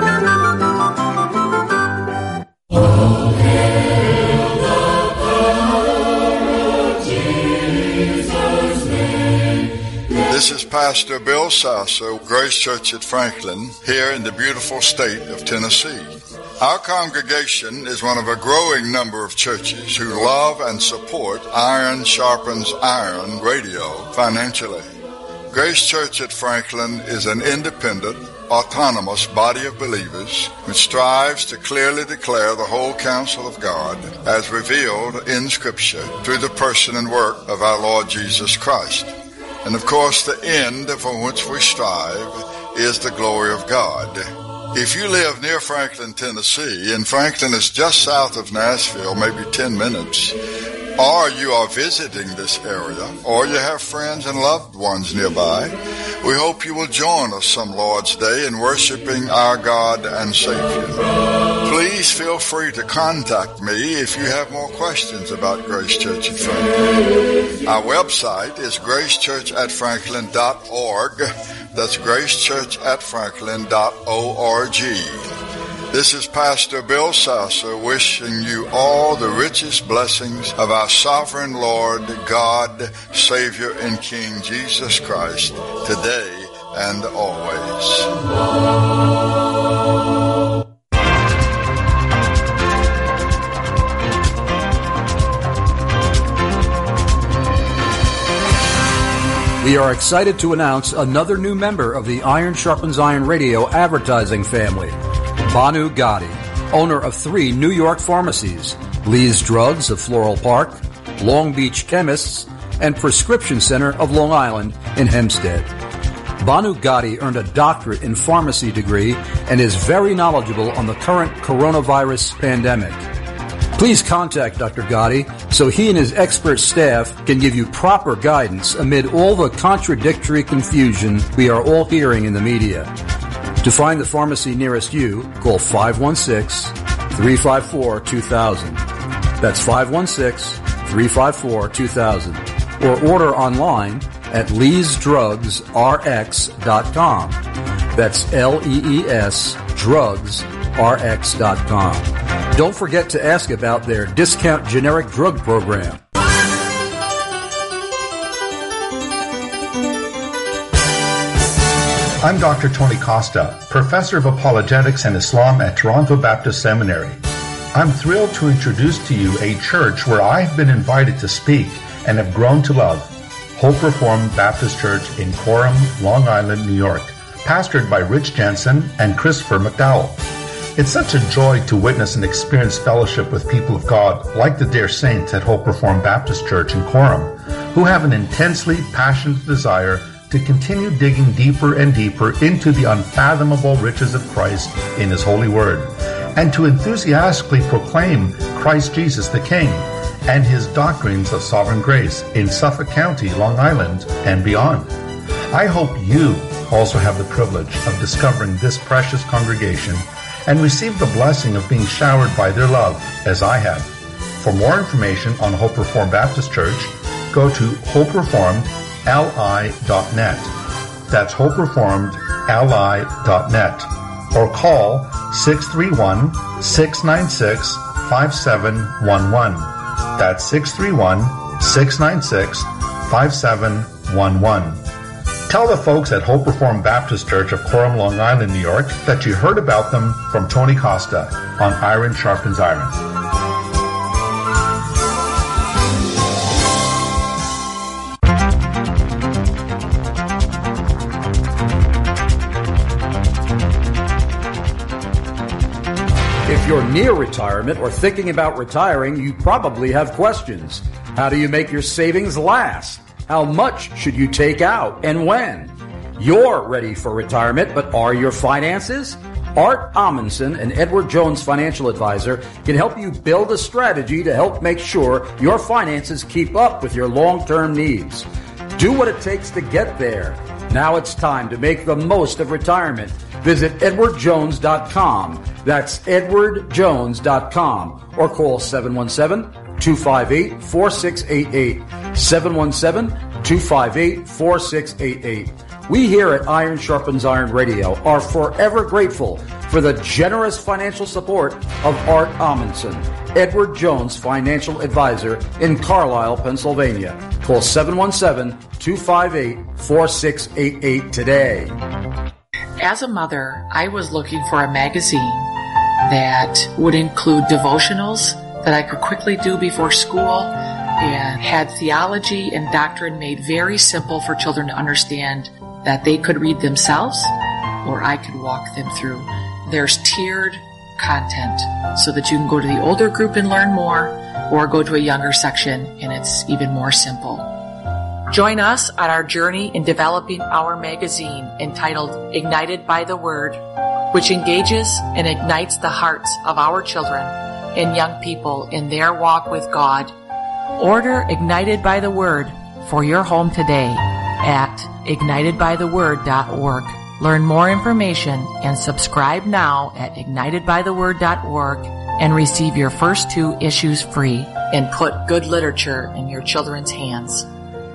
This is Pastor Bill Sasser, Grace Church at Franklin, here in the beautiful state of Tennessee. Our congregation is one of a growing number of churches who love and support Iron Sharpens Iron Radio financially. Grace Church at Franklin is an independent, autonomous body of believers which strives to clearly declare the whole counsel of God as revealed in Scripture through the person and work of our Lord Jesus Christ. And of course, the end for which we strive is the glory of God. If you live near Franklin, Tennessee, and Franklin is just south of Nashville, maybe ten minutes, or you are visiting this area, or you have friends and loved ones nearby, we hope you will join us some Lord's Day in worshiping our God and Savior. Please feel free to contact me if you have more questions about Grace Church at Franklin. Our website is grace church at franklin dot org. That's grace church at franklin dot org. This is Pastor Bill Sasser wishing you all the richest blessings of our sovereign Lord, God, Savior, and King Jesus Christ, today and always. We are excited to announce another new member of the Iron Sharpens Iron Radio advertising family. Banu Gotti, owner of three New York pharmacies, Lee's Drugs of Floral Park, Long Beach Chemists, and Prescription Center of Long Island in Hempstead. Banu Gadi earned a doctorate in pharmacy degree and is very knowledgeable on the current coronavirus pandemic. Please contact Doctor Gadi so he and his expert staff can give you proper guidance amid all the contradictory confusion we are all hearing in the media. To find the pharmacy nearest you, call five one six, three five four, two thousand. That's five one six, three five four, two thousand. Or order online at lees drugs r x dot com. That's L E E S drugs r x dot com. Don't forget to ask about their discount generic drug program. I'm Doctor Tony Costa, Professor of Apologetics and Islam at Toronto Baptist Seminary. I'm thrilled to introduce to you a church where I've been invited to speak and have grown to love, Hope Reformed Baptist Church in Coram, Long Island, New York, pastored by Rich Jensen and Christopher McDowell. It's such a joy to witness and experience fellowship with people of God like the dear saints at Hope Reformed Baptist Church in Coram, who have an intensely passionate desire to continue digging deeper and deeper into the unfathomable riches of Christ in His holy word, and to enthusiastically proclaim Christ Jesus the King and His doctrines of sovereign grace in Suffolk County, Long Island, and beyond. I hope you also have the privilege of discovering this precious congregation and receive the blessing of being showered by their love as I have. For more information on Hope Reformed Baptist Church, go to hope reformed l i dot net. That's hope reformed l i dot net. Or call six three one, six nine six, five seven one one. That's six three one, six nine six, five seven one one. Tell the folks at Hope Reformed Baptist Church of Coram, Long Island, New York, that you heard about them from Tony Costa on Iron Sharpens Iron. If you're near retirement or thinking about retiring, you probably have questions. How do you make your savings last? How much should you take out and when? You're ready for retirement, but are your finances? Art Amundsen, an Edward Jones financial advisor, can help you build a strategy to help make sure your finances keep up with your long-term needs. Do what it takes to get there. Now it's time to make the most of retirement. Visit edward jones dot com. That's edward jones dot com. Or call seven one seven, two five eight, four six eight eight. seven one seven, two five eight, four six eight eight. We here at Iron Sharpens Iron Radio are forever grateful for the generous financial support of Art Amundsen, Edward Jones financial advisor in Carlisle, Pennsylvania. Call seven one seven, two five eight, four six eight eight today. As a mother, I was looking for a magazine that would include devotionals that I could quickly do before school and had theology and doctrine made very simple for children to understand that they could read themselves or I could walk them through. There's tiered content so that you can go to the older group and learn more or go to a younger section and it's even more simple. Join us on our journey in developing our magazine entitled Ignited by the Word, which engages and ignites the hearts of our children and young people in their walk with God. Order Ignited by the Word for your home today at ignited by the word dot org. Learn more information and subscribe now at ignited by the word dot org and receive your first two issues free and put good literature in your children's hands.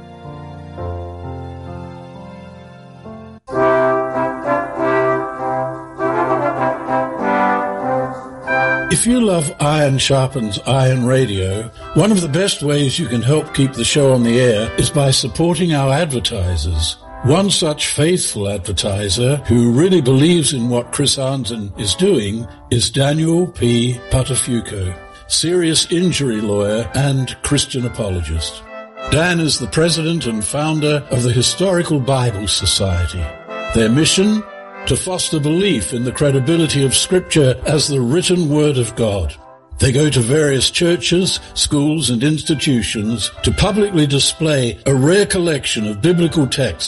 If you love Iron Sharpens Iron Radio, one of the best ways you can help keep the show on the air is by supporting our advertisers. One such faithful advertiser who really believes in what Chris Arnton is doing is Daniel P. Patafuco, serious injury lawyer and Christian apologist. Dan is the president and founder of the Historical Bible Society. Their mission? To foster belief in the credibility of Scripture as the written Word of God. They go to various churches, schools, and institutions to publicly display a rare collection of biblical texts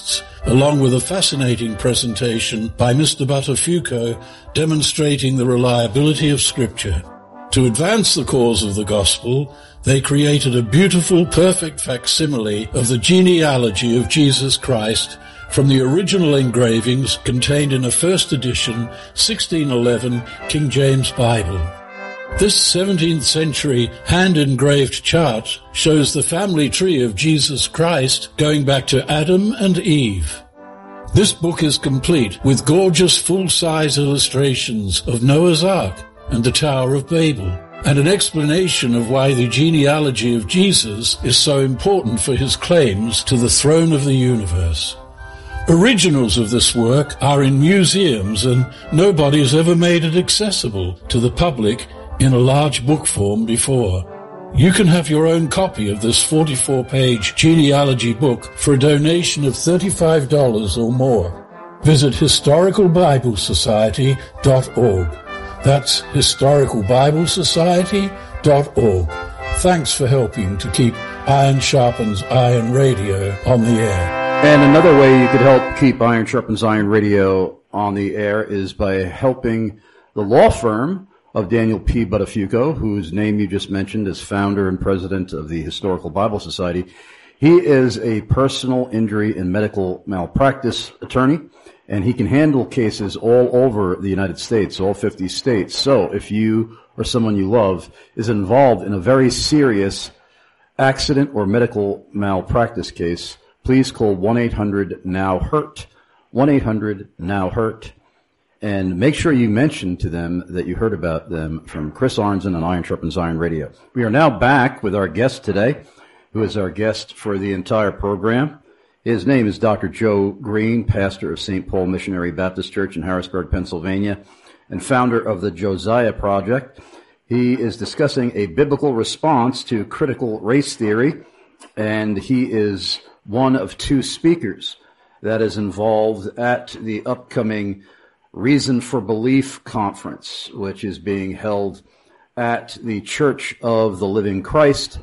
along with a fascinating presentation by Mister Buttafuoco demonstrating the reliability of Scripture. To advance the cause of the gospel, they created a beautiful, perfect facsimile of the genealogy of Jesus Christ from the original engravings contained in a first edition sixteen eleven King James Bible. This seventeenth century hand-engraved chart shows the family tree of Jesus Christ going back to Adam and Eve. This book is complete with gorgeous full-size illustrations of Noah's Ark and the Tower of Babel, and an explanation of why the genealogy of Jesus is so important for his claims to the throne of the universe. Originals of this work are in museums, and nobody has ever made it accessible to the public in a large book form before. You can have your own copy of this forty-four page genealogy book for a donation of thirty-five dollars or more. Visit historical bible society dot org. That's historical bible society dot org. Thanks for helping to keep Iron Sharpens Iron Radio on the air. And another way you could help keep Iron Sharpens Iron Radio on the air is by helping the law firm of Daniel P. Buttafuoco, whose name you just mentioned as founder and president of the Historical Bible Society. He is a personal injury and medical malpractice attorney, and he can handle cases all over the United States, all fifty states. So if you or someone you love is involved in a very serious accident or medical malpractice case, please call one eight hundred now hurt, one eight hundred now hurt, and make sure you mention to them that you heard about them from Chris Arnzen on Iron Sharpens Iron Radio. We are now back with our guest today, who is our guest for the entire program. His name is Doctor Joe Green, pastor of Saint Paul Missionary Baptist Church in Harrisburg, Pennsylvania, and founder of the Josiah Project. He is discussing a biblical response to critical race theory, and he is one of two speakers that is involved at the upcoming Reason for Belief Conference, which is being held at the Church of the Living Christ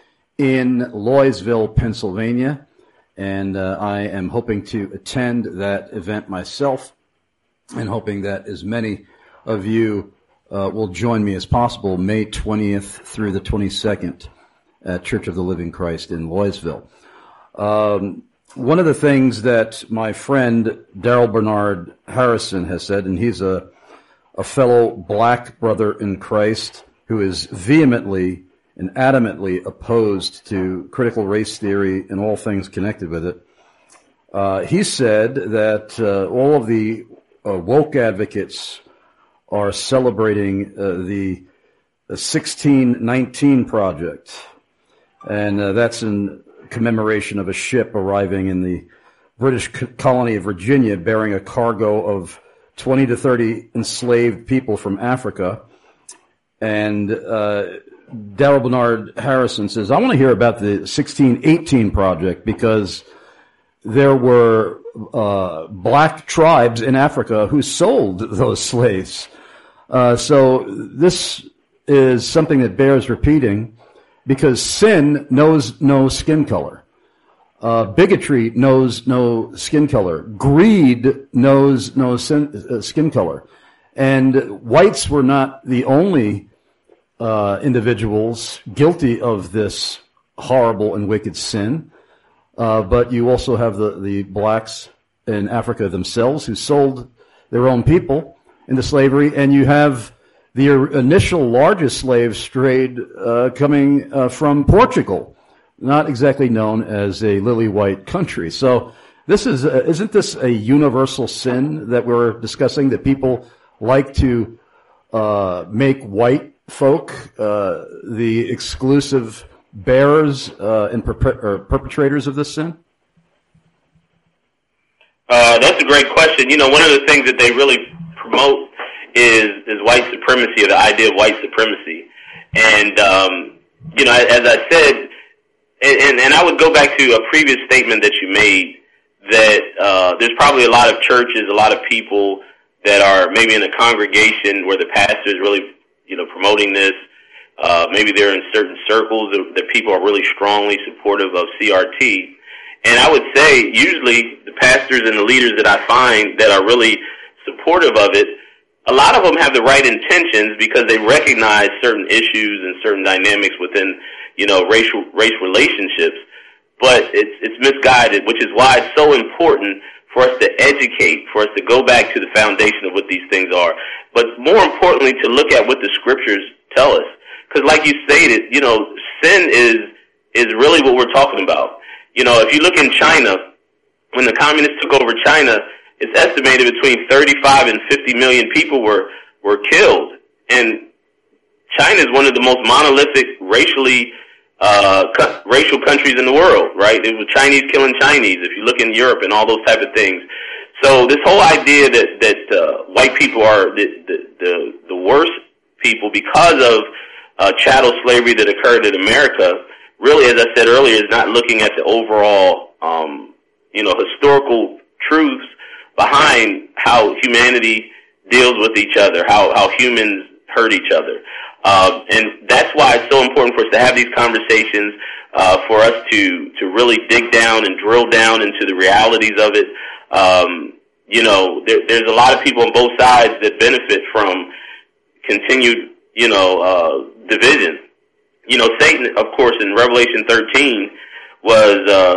in Loysville, Pennsylvania. And uh, I am hoping to attend that event myself, and hoping that as many of you uh, will join me as possible May twentieth through the twenty-second at Church of the Living Christ in Loysville. Um, one of the things that my friend Daryl Bernard Harrison has said, and he's a, a fellow black brother in Christ who is vehemently and adamantly opposed to critical race theory and all things connected with it. Uh, he said that uh, all of the uh, woke advocates are celebrating uh, the, the sixteen nineteen Project, and uh, that's in commemoration of a ship arriving in the British colony of Virginia bearing a cargo of twenty to thirty enslaved people from Africa. And uh, Daryl Bernard Harrison says, I want to hear about the sixteen eighteen Project, because there were uh, black tribes in Africa who sold those slaves. Uh, so this is something that bears repeating, because sin knows no skin color. Uh, bigotry knows no skin color. Greed knows no sin, uh, skin color. And whites were not the only uh, individuals guilty of this horrible and wicked sin. Uh, but you also have the, the blacks in Africa themselves who sold their own people into slavery. And you have the initial largest slave trade uh, coming uh, from Portugal, not exactly known as a lily white country. So this is uh, isn't this a universal sin that we're discussing, that people like to uh, make white folk uh, the exclusive bearers uh, and perpe- or perpetrators of this sin? Uh, that's a great question. You know, one of the things that they really promote is is white supremacy, or the idea of white supremacy. And, um, you know, as I said, and, and I would go back to a previous statement that you made, that uh, there's probably a lot of churches, a lot of people that are maybe in a congregation where the pastor is really, you know, promoting this. Uh, maybe they're in certain circles that people are really strongly supportive of C R T. And I would say usually the pastors and the leaders that I find that are really supportive of it, a lot of them have the right intentions because they recognize certain issues and certain dynamics within, you know, racial race relationships. But it's it's misguided, which is why it's so important for us to educate, for us to go back to the foundation of what these things are. But more importantly, to look at what the scriptures tell us. Because like you stated, you know, sin is is really what we're talking about. You know, if you look in China, when the communists took over China, it's estimated between thirty-five and fifty million people were, were killed. And China is one of the most monolithic racially, uh, co- racial countries in the world, right? It was Chinese killing Chinese, if you look in Europe and all those type of things. So this whole idea that, that, uh, white people are the, the, the, the worst people because of, uh, chattel slavery that occurred in America, really, as I said earlier, is not looking at the overall, um, you know, historical truths behind how humanity deals with each other, how, how humans hurt each other. Uh, and that's why it's so important for us to have these conversations, uh, for us to, to really dig down and drill down into the realities of it. Um, you know, there, there's a lot of people on both sides that benefit from continued, you know, uh, division. You know, Satan, of course, in Revelation thirteen was, uh,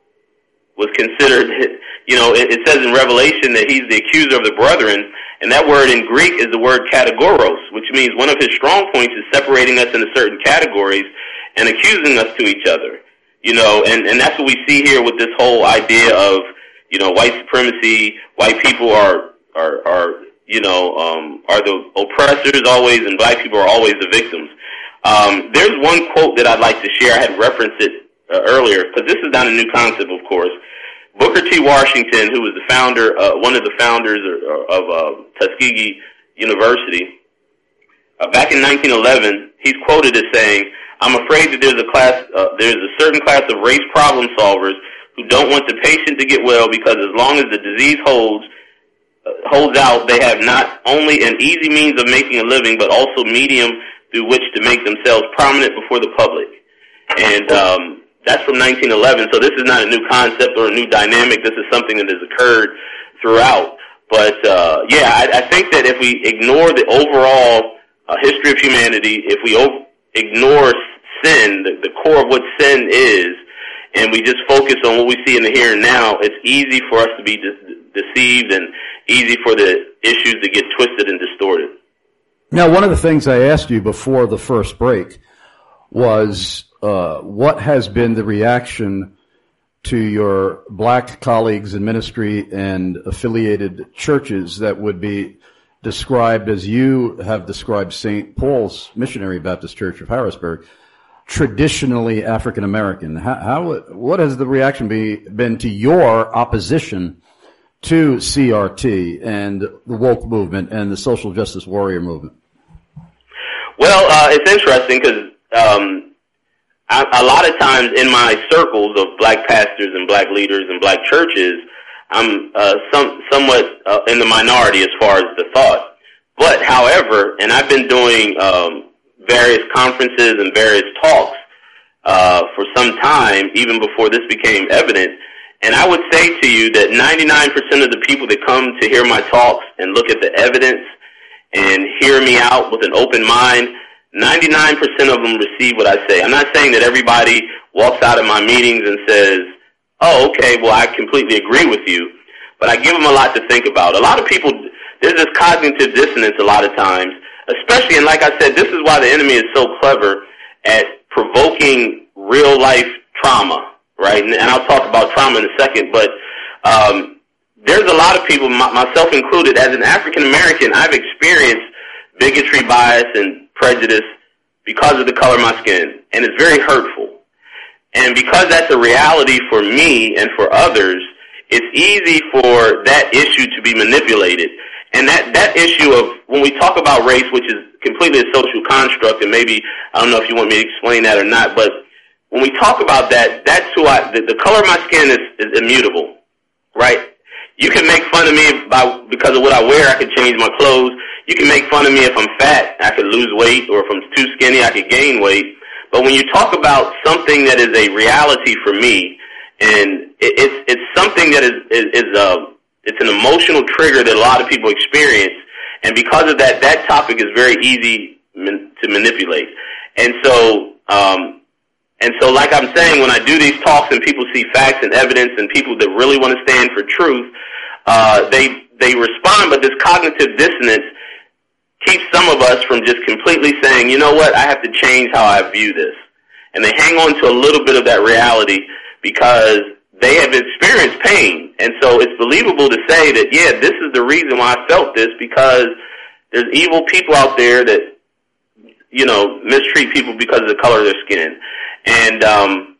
was considered, you know, it, it says in Revelation that he's the accuser of the brethren, and that word in Greek is the word kategoros, which means one of his strong points is separating us into certain categories and accusing us to each other. You know, and, and that's what we see here with this whole idea of, you know, white supremacy, white people are, are, are, you know, um, are the oppressors always, and black people are always the victims. Um, there's one quote that I'd like to share. I had referenced it uh, earlier, because this is not a new concept, of course. Booker T. Washington, who was the founder, uh, one of the founders of, of uh, Tuskegee University, uh, back in nineteen eleven, he's quoted as saying, "I'm afraid that there's a class, uh, there's a certain class of race problem solvers who don't want the patient to get well because as long as the disease holds, uh, holds out, they have not only an easy means of making a living, but also medium through which to make themselves prominent before the public." And um, that's from nineteen eleven, so this is not a new concept or a new dynamic. This is something that has occurred throughout. But, uh, yeah, I, I think that if we ignore the overall uh, history of humanity, if we o- ignore sin, the, the core of what sin is, and we just focus on what we see in the here and now, it's easy for us to be de- deceived and easy for the issues to get twisted and distorted. Now, one of the things I asked you before the first break was uh, what has been the reaction to your black colleagues in ministry and affiliated churches that would be described as you have described Saint Paul's Missionary Baptist Church of Harrisburg, traditionally African American. How, how what has the reaction be, been to your opposition to C R T and the woke movement and the social justice warrior movement? Well, uh, it's interesting because um, I, a lot of times in my circles of black pastors and black leaders and black churches, I'm uh, some, somewhat uh, in the minority as far as the thought. But, however, and I've been doing um, various conferences and various talks uh, for some time, even before this became evident, and I would say to you that ninety-nine percent of the people that come to hear my talks and look at the evidence and hear me out with an open mind, ninety-nine percent of them receive what I say. I'm not saying that everybody walks out of my meetings and says, "Oh, okay, well, I completely agree with you," but I give them a lot to think about. A lot of people, there's this cognitive dissonance a lot of times, especially, and like I said, this is why the enemy is so clever at provoking real-life trauma, right? And, and I'll talk about trauma in a second, but um, there's a lot of people, my, myself included, as an African-American, I've experienced bigotry, bias, and prejudice because of the color of my skin, and it's very hurtful. And because that's a reality for me and for others, it's easy for that issue to be manipulated. And that, that issue of, when we talk about race, which is completely a social construct, and maybe, I don't know if you want me to explain that or not, but when we talk about that, that's who I, the, the color of my skin is, is immutable, right? You can make fun of me by, because of what I wear, I could change my clothes. You can make fun of me if I'm fat, I could lose weight, or if I'm too skinny, I could gain weight. But when you talk about something that is a reality for me, And it, it's it's something that is is, is uh, it's an emotional trigger that a lot of people experience, and because of that, that topic is very easy man, to manipulate. And so, um, and so, like I'm saying, when I do these talks and people see facts and evidence and people that really want to stand for truth, uh, they they respond. But this cognitive dissonance keeps some of us from just completely saying, you know what, I have to change how I view this. And they hang on to a little bit of that reality because they have experienced pain. And so it's believable to say that, yeah, this is the reason why I felt this, because there's evil people out there that, you know, mistreat people because of the color of their skin. And, um,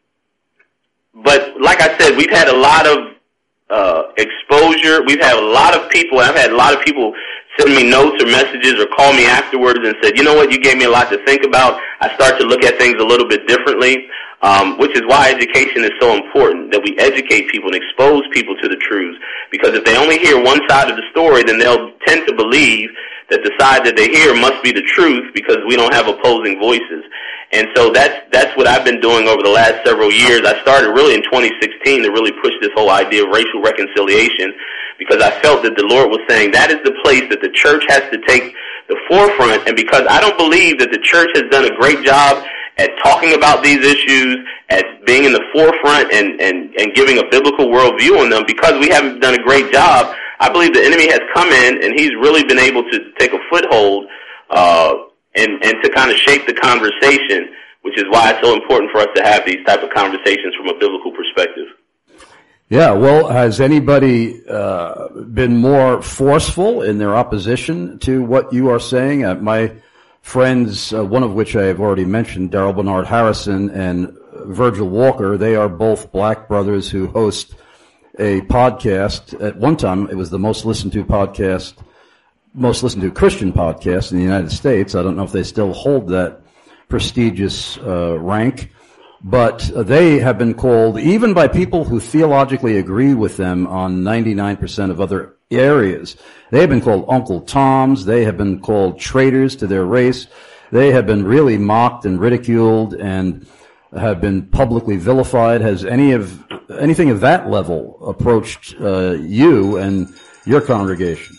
but like I said, we've had a lot of uh, exposure. We've had a lot of people, I've had a lot of people send me notes or messages or call me afterwards and said, you know what, you gave me a lot to think about. I start to look at things a little bit differently, um, which is why education is so important, that we educate people and expose people to the truths. Because if they only hear one side of the story, then they'll tend to believe that the side that they hear must be the truth because we don't have opposing voices. And so that's that's what I've been doing over the last several years. I started really in twenty sixteen to really push this whole idea of racial reconciliation, because I felt that the Lord was saying that is the place that the church has to take the forefront. And because I don't believe that the church has done a great job at talking about these issues, at being in the forefront and, and, and giving a biblical worldview on them, because we haven't done a great job, I believe the enemy has come in and he's really been able to take a foothold uh and, and to kind of shape the conversation, which is why it's so important for us to have these type of conversations from a biblical perspective. Yeah, well, has anybody uh, been more forceful in their opposition to what you are saying? Uh, my friends, uh, one of which I have already mentioned, Daryl Bernard Harrison and Virgil Walker, they are both black brothers who host a podcast. At one time, it was the most listened to podcast, most listened to Christian podcast in the United States. I don't know if they still hold that prestigious uh, rank. But they have been called, even by people who theologically agree with them on ninety-nine percent of other areas, they have been called Uncle Toms. They have been called traitors to their race. They have been really mocked and ridiculed and have been publicly vilified. Has any of anything of that level approached uh, you and your congregation?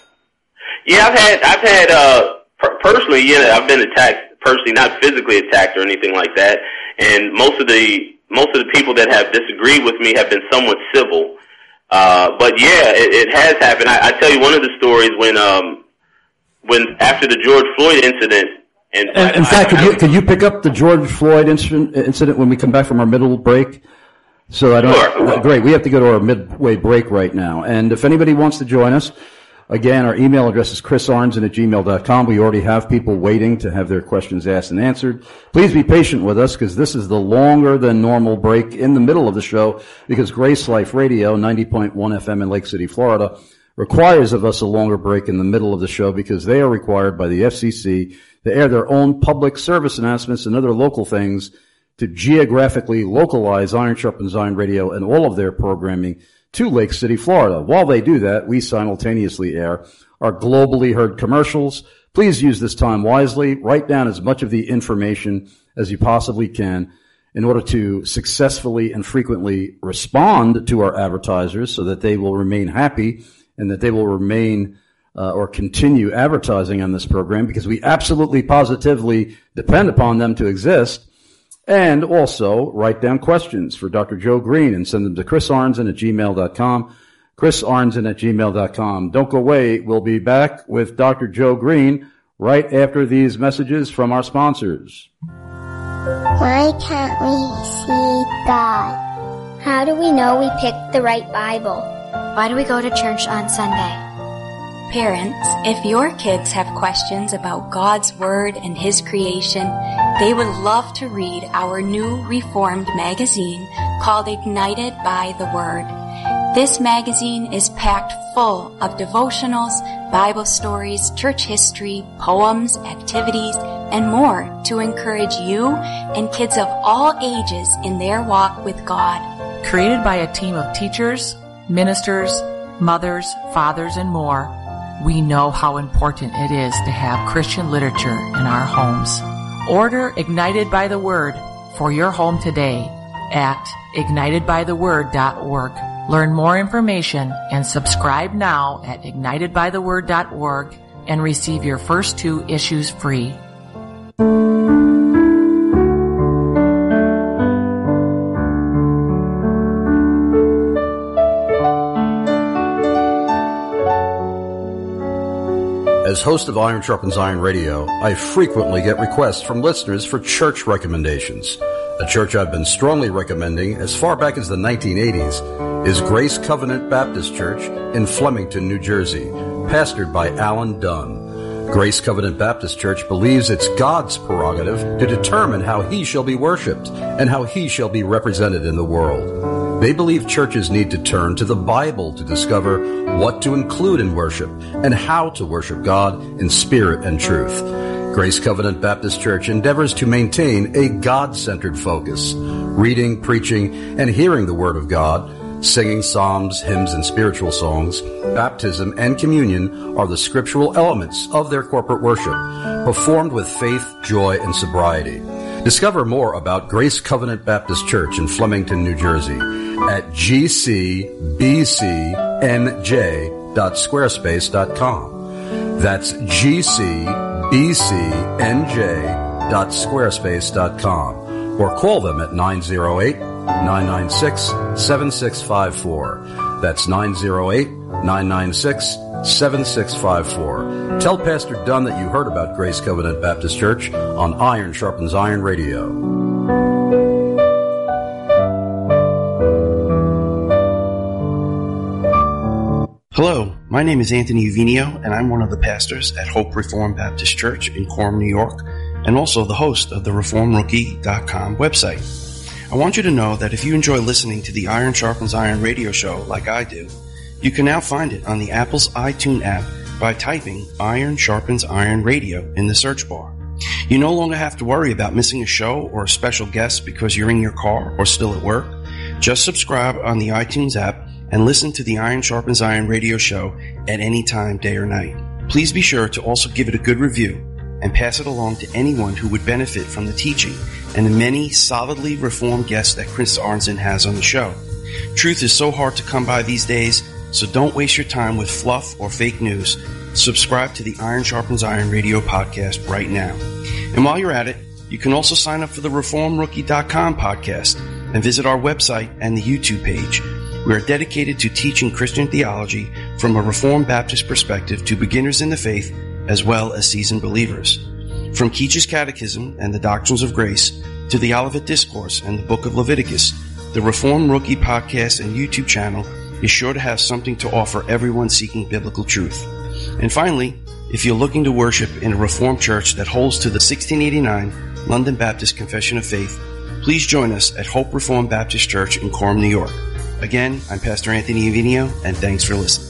Yeah, I've had, I've had, uh, per- personally, yeah, I've been attacked personally, not physically attacked or anything like that. And most of the most of the people that have disagreed with me have been somewhat civil. Uh, but yeah, it, it has happened. I, I tell you one of the stories when um when after the George Floyd incident. And, and in I, fact, I, could you could you pick up the George Floyd incident incident when we come back from our middle break? So I don't. Sure. Great. We have to go to our midway break right now. And if anybody wants to join us, again, our email address is chris arnzen at gmail dot com. We already have people waiting to have their questions asked and answered. Please be patient with us because this is the longer than normal break in the middle of the show because Grace Life Radio, ninety point one F M in Lake City, Florida, requires of us a longer break in the middle of the show because they are required by the F C C to air their own public service announcements and other local things to geographically localize Iron Sharpens Iron Radio and all of their programming to Lake City, Florida. While they do that, we simultaneously air our globally heard commercials. Please use this time wisely. Write down as much of the information as you possibly can in order to successfully and frequently respond to our advertisers so that they will remain happy and that they will remain uh, or continue advertising on this program because we absolutely positively depend upon them to exist. And also write down questions for Doctor Joe Green and send them to chris arnzen at gmail dot com. chris arnzen at gmail dot com. Don't go away. We'll be back with Doctor Joe Green right after these messages from our sponsors. Why can't we see God? How do we know we picked the right Bible? Why do we go to church on Sunday? Parents, if your kids have questions about God's Word and His creation, they would love to read our new Reformed magazine called Ignited by the Word. This magazine is packed full of devotionals, Bible stories, church history, poems, activities, and more to encourage you and kids of all ages in their walk with God. Created by a team of teachers, ministers, mothers, fathers, and more, we know how important it is to have Christian literature in our homes. Order Ignited by the Word for your home today at ignited by the word dot org. Learn more information and subscribe now at ignited by the word dot org and receive your first two issues free. As host of Iron Sharpens Iron Radio, I frequently get requests from listeners for church recommendations. A church I've been strongly recommending as far back as the nineteen eighties is Grace Covenant Baptist Church in Flemington, New Jersey, pastored by Alan Dunn. Grace Covenant Baptist Church believes it's God's prerogative to determine how He shall be worshiped and how He shall be represented in the world. They believe churches need to turn to the Bible to discover what to include in worship and how to worship God in spirit and truth. Grace Covenant Baptist Church endeavors to maintain a God-centered focus, reading, preaching, and hearing the Word of God. Singing psalms, hymns, and spiritual songs, baptism, and communion are the scriptural elements of their corporate worship, performed with faith, joy, and sobriety. Discover more about Grace Covenant Baptist Church in Flemington, New Jersey at g c b c n j dot squarespace dot com. That's g c b c n j dot squarespace dot com. Or call them at nine oh eight, nine nine six, seven six five four. That's nine oh eight, nine nine six, seven six five four. Tell Pastor Dunn that you heard about Grace Covenant Baptist Church on Iron Sharpens Iron Radio. Hello, my name is Anthony Uvinio, and I'm one of the pastors at Hope Reformed Baptist Church in Coram, New York, and also the host of the reform rookie dot com website. I want you to know that if you enjoy listening to the Iron Sharpens Iron radio show like I do, you can now find it on the Apple's iTunes app by typing Iron Sharpens Iron Radio in the search bar. You no longer have to worry about missing a show or a special guest because you're in your car or still at work. Just subscribe on the iTunes app and listen to the Iron Sharpens Iron radio show at any time, day or night. Please be sure to also give it a good review and pass it along to anyone who would benefit from the teaching and the many solidly reformed guests that Chris Arnzen has on the show. Truth is so hard to come by these days, so don't waste your time with fluff or fake news. Subscribe to the Iron Sharpens Iron radio podcast right now. And while you're at it, you can also sign up for the reform rookie dot com podcast and visit our website and the YouTube page. We are dedicated to teaching Christian theology from a Reformed Baptist perspective to beginners in the faith as well as seasoned believers. From Keach's Catechism and the Doctrines of Grace to the Olivet Discourse and the Book of Leviticus, the Reformed Rookie podcast and YouTube channel is sure to have something to offer everyone seeking biblical truth. And finally, if you're looking to worship in a Reformed church that holds to the sixteen eighty-nine London Baptist Confession of Faith, please join us at Hope Reformed Baptist Church in Coram, New York. Again, I'm Pastor Anthony Uvinio, and thanks for listening.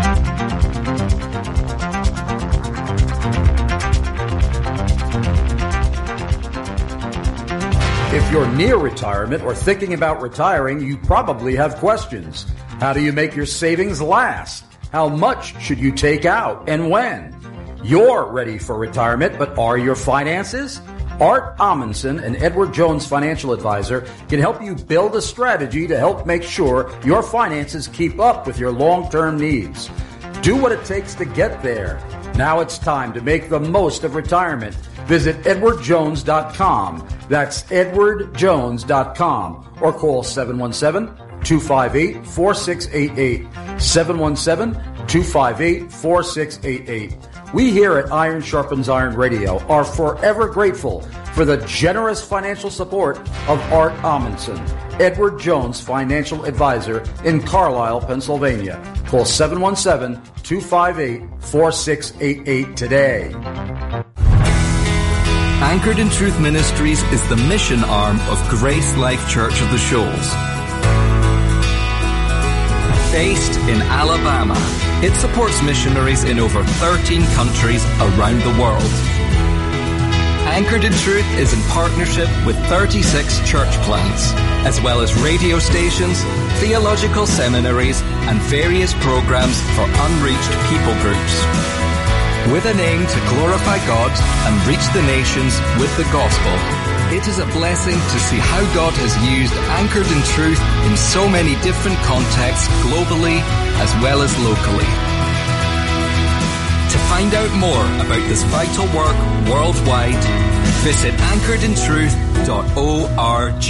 If you're near retirement or thinking about retiring, you probably have questions. How do you make your savings last? How much should you take out and when? You're ready for retirement, but are your finances? Art Amundsen, an Edward Jones financial advisor, can help you build a strategy to help make sure your finances keep up with your long-term needs. Do what it takes to get there. Now it's time to make the most of retirement. Visit edward jones dot com. That's edward jones dot com. Or call seven one seven, two five eight, four six eight eight. seven one seven, two five eight, four six eight eight. We here at Iron Sharpens Iron Radio are forever grateful for the generous financial support of Art Amundsen, Edward Jones Financial Advisor in Carlisle, Pennsylvania. Call seven one seven, two five eight, four six eight eight today. Anchored in Truth Ministries is the mission arm of Grace Life Church of the Shoals. Based in Alabama, it supports missionaries in over thirteen countries around the world. Anchored in Truth is in partnership with thirty-six church plants, as well as radio stations, theological seminaries, and various programs for unreached people groups. With an aim to glorify God and reach the nations with the gospel, It is a blessing to see how God has used Anchored in Truth in so many different contexts globally as well as locally. To find out more about this vital work worldwide, visit anchored in truth dot org.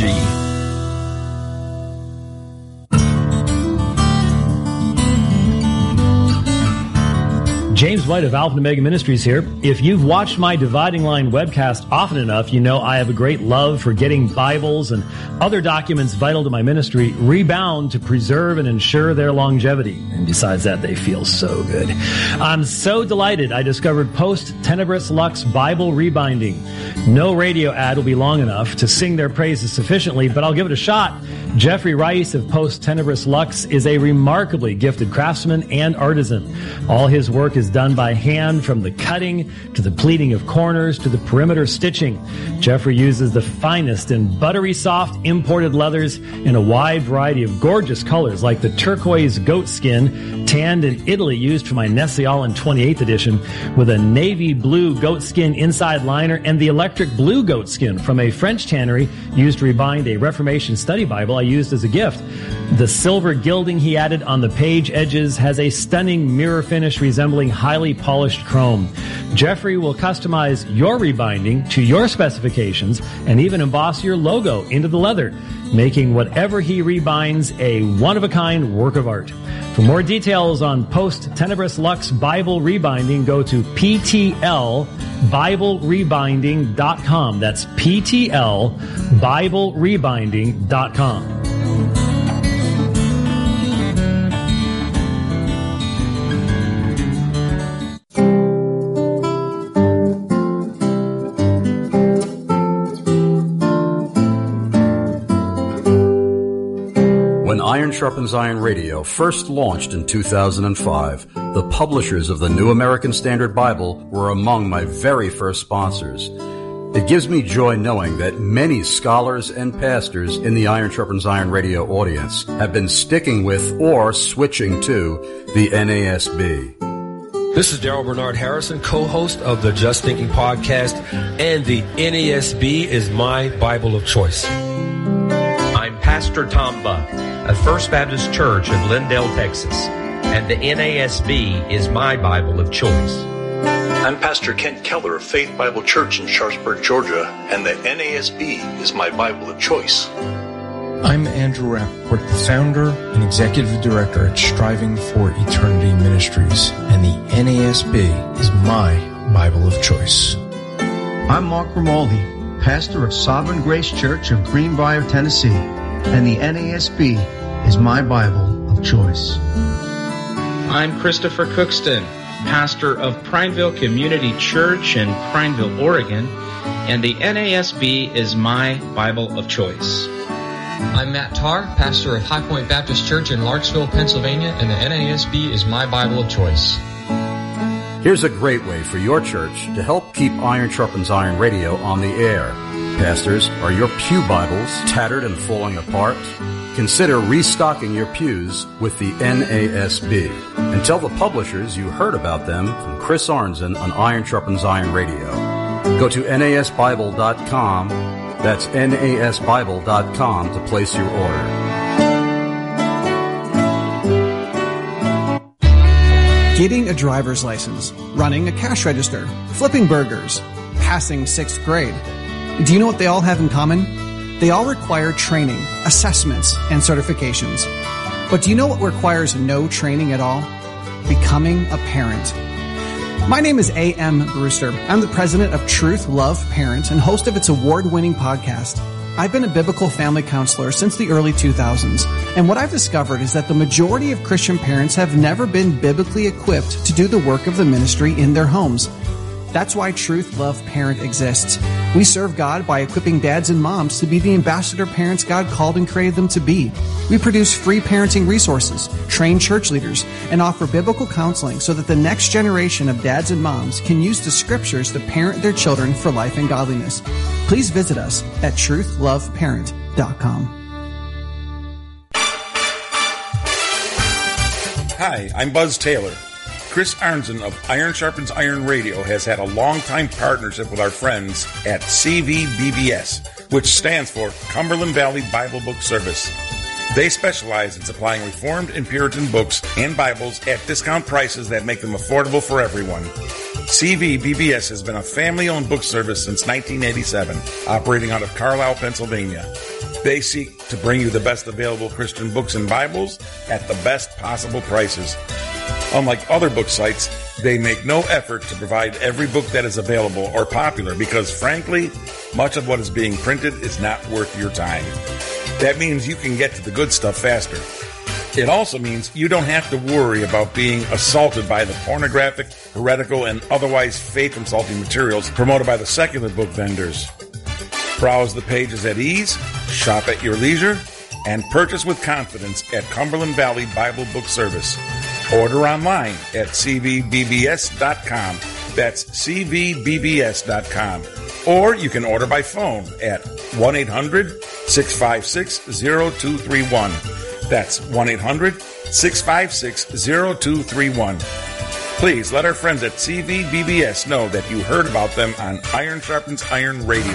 James White of Alpha and Omega Ministries here. If you've watched my Dividing Line webcast often enough, you know I have a great love for getting Bibles and other documents vital to my ministry rebound to preserve and ensure their longevity. And besides that, they feel so good. I'm so delighted I discovered Post Tenebris Lux Bible Rebinding. No radio ad will be long enough to sing their praises sufficiently, but I'll give it a shot. Jeffrey Rice of Post Tenebris Lux is a remarkably gifted craftsman and artisan. All his work is done by hand, from the cutting to the pleating of corners to the perimeter stitching. Jeffrey uses the finest and buttery soft imported leathers in a wide variety of gorgeous colors, like the turquoise goat skin tanned in Italy used for my Nestle-Aland twenty-eighth edition, with a navy blue goat skin inside liner, and the electric blue goat skin from a French tannery used to rebind a Reformation study Bible I used as a gift. The silver gilding he added on the page edges has a stunning mirror finish resembling highly polished chrome. Jeffrey will customize your rebinding to your specifications and even emboss your logo into the leather, making whatever he rebinds a one-of-a-kind work of art. For more details on Post Tenebris Lux Bible Rebinding, go to P T L Bible Rebinding dot com. That's P T L Bible Rebinding dot com. Iron Sharpens Iron Radio first launched in two thousand five, the publishers of the New American Standard Bible were among my very first sponsors. It gives me joy knowing that many scholars and pastors in the Iron Sharpens Iron Radio audience have been sticking with or switching to the N A S B. This is Daryl Bernard Harrison, co-host of the Just Thinking podcast, and the N A S B is my Bible of choice. I'm Pastor Tom Buck at First Baptist Church in Lindale, Texas, and the N A S B is my Bible of choice. I'm Pastor Kent Keller of Faith Bible Church in Sharpsburg, Georgia, and the N A S B is my Bible of choice. I'm Andrew Rappaport, the founder and executive director at Striving for Eternity Ministries, and the N A S B is my Bible of choice. I'm Mark Grimaldi, pastor of Sovereign Grace Church of Greenbrier, Tennessee, and the N A S B is my Bible of choice. I'm Christopher Cookston, pastor of Prineville Community Church in Prineville, Oregon, and the N A S B is my Bible of choice. I'm Matt Tarr, pastor of High Point Baptist Church in Larksville, Pennsylvania, and the N A S B is my Bible of choice. Here's a great way for your church to help keep Iron Sharpens Iron Radio on the air. Pastors, are your pew Bibles tattered and falling apart? Consider restocking your pews with the N A S B. And tell the publishers you heard about them from Chris Arnzen on Iron Sharpens Iron Radio. Go to N A S Bible dot com. That's N A S Bible dot com to place your order. Getting a driver's license, running a cash register, flipping burgers, passing sixth grade. Do you know what they all have in common? They all require training, assessments, and certifications. But do you know what requires no training at all? Becoming a parent. My name is A M. Brewster. I'm the president of Truth Love Parent and host of its award-winning podcast. I've been a biblical family counselor since the early two thousands, and what I've discovered is that the majority of Christian parents have never been biblically equipped to do the work of the ministry in their homes. That's why Truth Love Parent exists. We serve God by equipping dads and moms to be the ambassador parents God called and created them to be. We produce free parenting resources, train church leaders, and offer biblical counseling so that the next generation of dads and moms can use the scriptures to parent their children for life and godliness. Please visit us at truth love parent dot com. Hi, I'm Buzz Taylor. Chris Arnzen of Iron Sharpens Iron Radio has had a long-time partnership with our friends at C V B B S, which stands for Cumberland Valley Bible Book Service. They specialize in supplying Reformed and Puritan books and Bibles at discount prices that make them affordable for everyone. C V B B S has been a family-owned book service since nineteen eighty-seven, operating out of Carlisle, Pennsylvania. They seek to bring you the best available Christian books and Bibles at the best possible prices. Unlike other book sites, they make no effort to provide every book that is available or popular because, frankly, much of what is being printed is not worth your time. That means you can get to the good stuff faster. It also means you don't have to worry about being assaulted by the pornographic, heretical, and otherwise faith-insulting materials promoted by the secular book vendors. Browse the pages at ease, shop at your leisure, and purchase with confidence at Cumberland Valley Bible Book Service. Order online at c v b b s dot com. That's c v b b s dot com. Or you can order by phone at one eight hundred six five six zero two three one. That's one eight hundred six five six zero two three one. Please let our friends at C V B B S know that you heard about them on Iron Sharpens Iron Radio.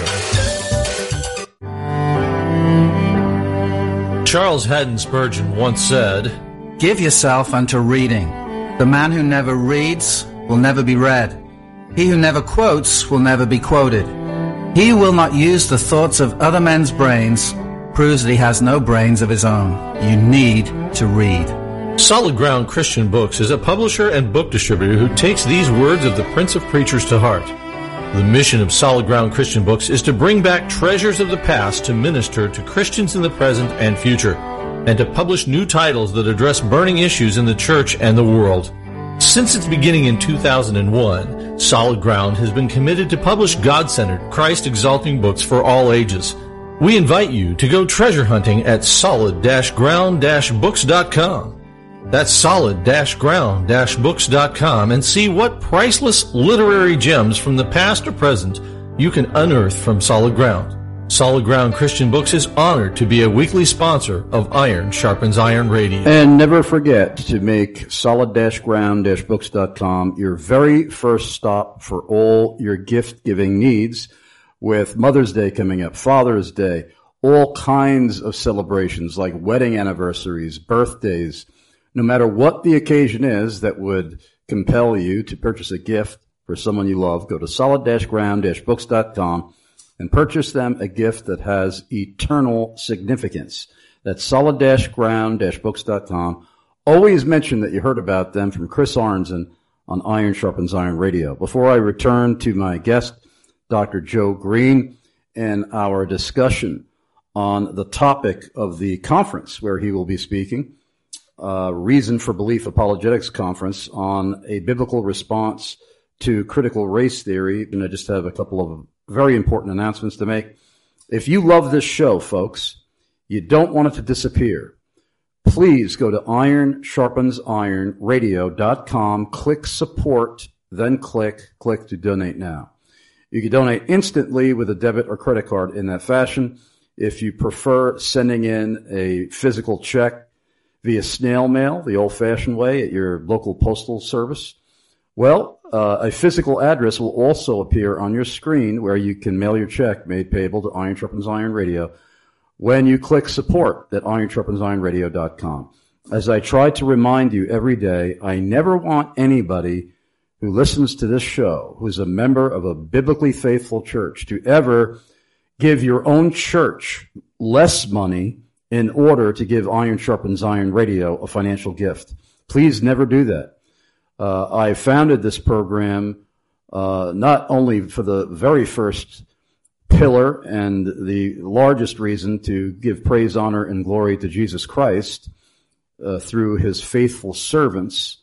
Charles Haddon Spurgeon once said, "Give yourself unto reading. The man who never reads will never be read. He who never quotes will never be quoted. He who will not use the thoughts of other men's brains proves that he has no brains of his own. You need to read." Solid Ground Christian Books is a publisher and book distributor who takes these words of the Prince of Preachers to heart. The mission of Solid Ground Christian Books is to bring back treasures of the past to minister to Christians in the present and future, and to publish new titles that address burning issues in the church and the world. Since its beginning in two thousand one, Solid Ground has been committed to publish God-centered, Christ-exalting books for all ages. We invite you to go treasure hunting at solid ground books dot com. That's solid ground books dot com and see what priceless literary gems from the past or present you can unearth from Solid Ground. Solid Ground Christian Books is honored to be a weekly sponsor of Iron Sharpens Iron Radio. And never forget to make solid ground books dot com your very first stop for all your gift-giving needs, with Mother's Day coming up, Father's Day, all kinds of celebrations like wedding anniversaries, birthdays. No matter what the occasion is that would compel you to purchase a gift for someone you love, go to solid ground books dot com and purchase them a gift that has eternal significance. That's solid ground books dot com. Always mention that you heard about them from Chris Arnzen on Iron Sharpens Iron Radio. Before I return to my guest, Doctor Joe Green, and our discussion on the topic of the conference where he will be speaking, Uh, Reason for Belief Apologetics Conference on a biblical response to critical race theory. And I just have a couple of very important announcements to make. If you love this show, folks, you don't want it to disappear, please go to iron sharpens iron radio dot com, click support, then click, click to donate now. You can donate instantly with a debit or credit card in that fashion. If you prefer sending in a physical check via snail mail, the old-fashioned way at your local postal service, well, uh, a physical address will also appear on your screen where you can mail your check made payable to Iron Sharpens Iron Radio when you click support at iron sharpens iron radio dot com. As I try to remind you every day, I never want anybody who listens to this show, who's a member of a biblically faithful church, to ever give your own church less money in order to give Iron Sharpens Iron Radio a financial gift. Please never do that. Uh, I founded this program uh, not only for the very first pillar and the largest reason to give praise, honor, and glory to Jesus Christ uh, through his faithful servants,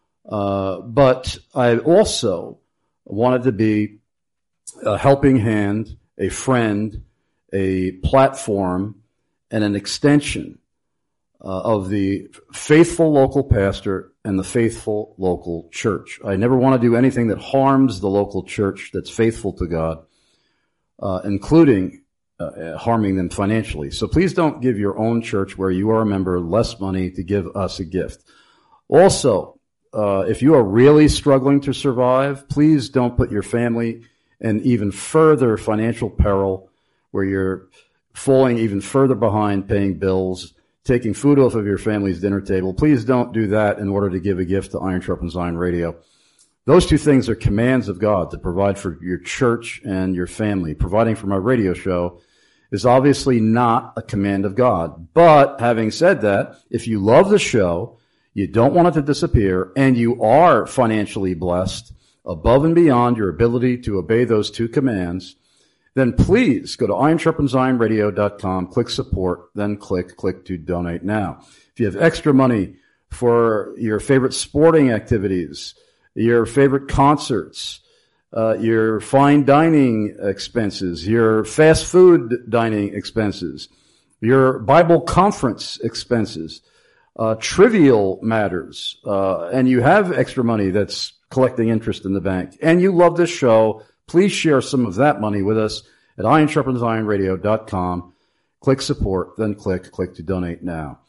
uh, but I also wanted to be a helping hand, a friend, a platform, and an extension uh, of the faithful local pastor and the faithful local church. I never want to do anything that harms the local church that's faithful to God, uh, including uh, harming them financially. So please don't give your own church where you are a member less money to give us a gift. Also, uh, if you are really struggling to survive, please don't put your family in even further financial peril where you're falling even further behind paying bills, taking food off of your family's dinner table. Please don't do that in order to give a gift to Iron Sharpens Iron Radio. Those two things are commands of God to provide for your church and your family. Providing for my radio show is obviously not a command of God. But having said that, if you love the show, you don't want it to disappear, and you are financially blessed above and beyond your ability to obey those two commands, then please go to iron sharpens iron radio dot com, click support, then click, click to donate now. If you have extra money for your favorite sporting activities, your favorite concerts, uh, your fine dining expenses, your fast food dining expenses, your Bible conference expenses, uh, trivial matters, uh, and you have extra money that's collecting interest in the bank, and you love this show, please share some of that money with us at iron sharpens iron radio dot com. Click support, then click, click to donate now.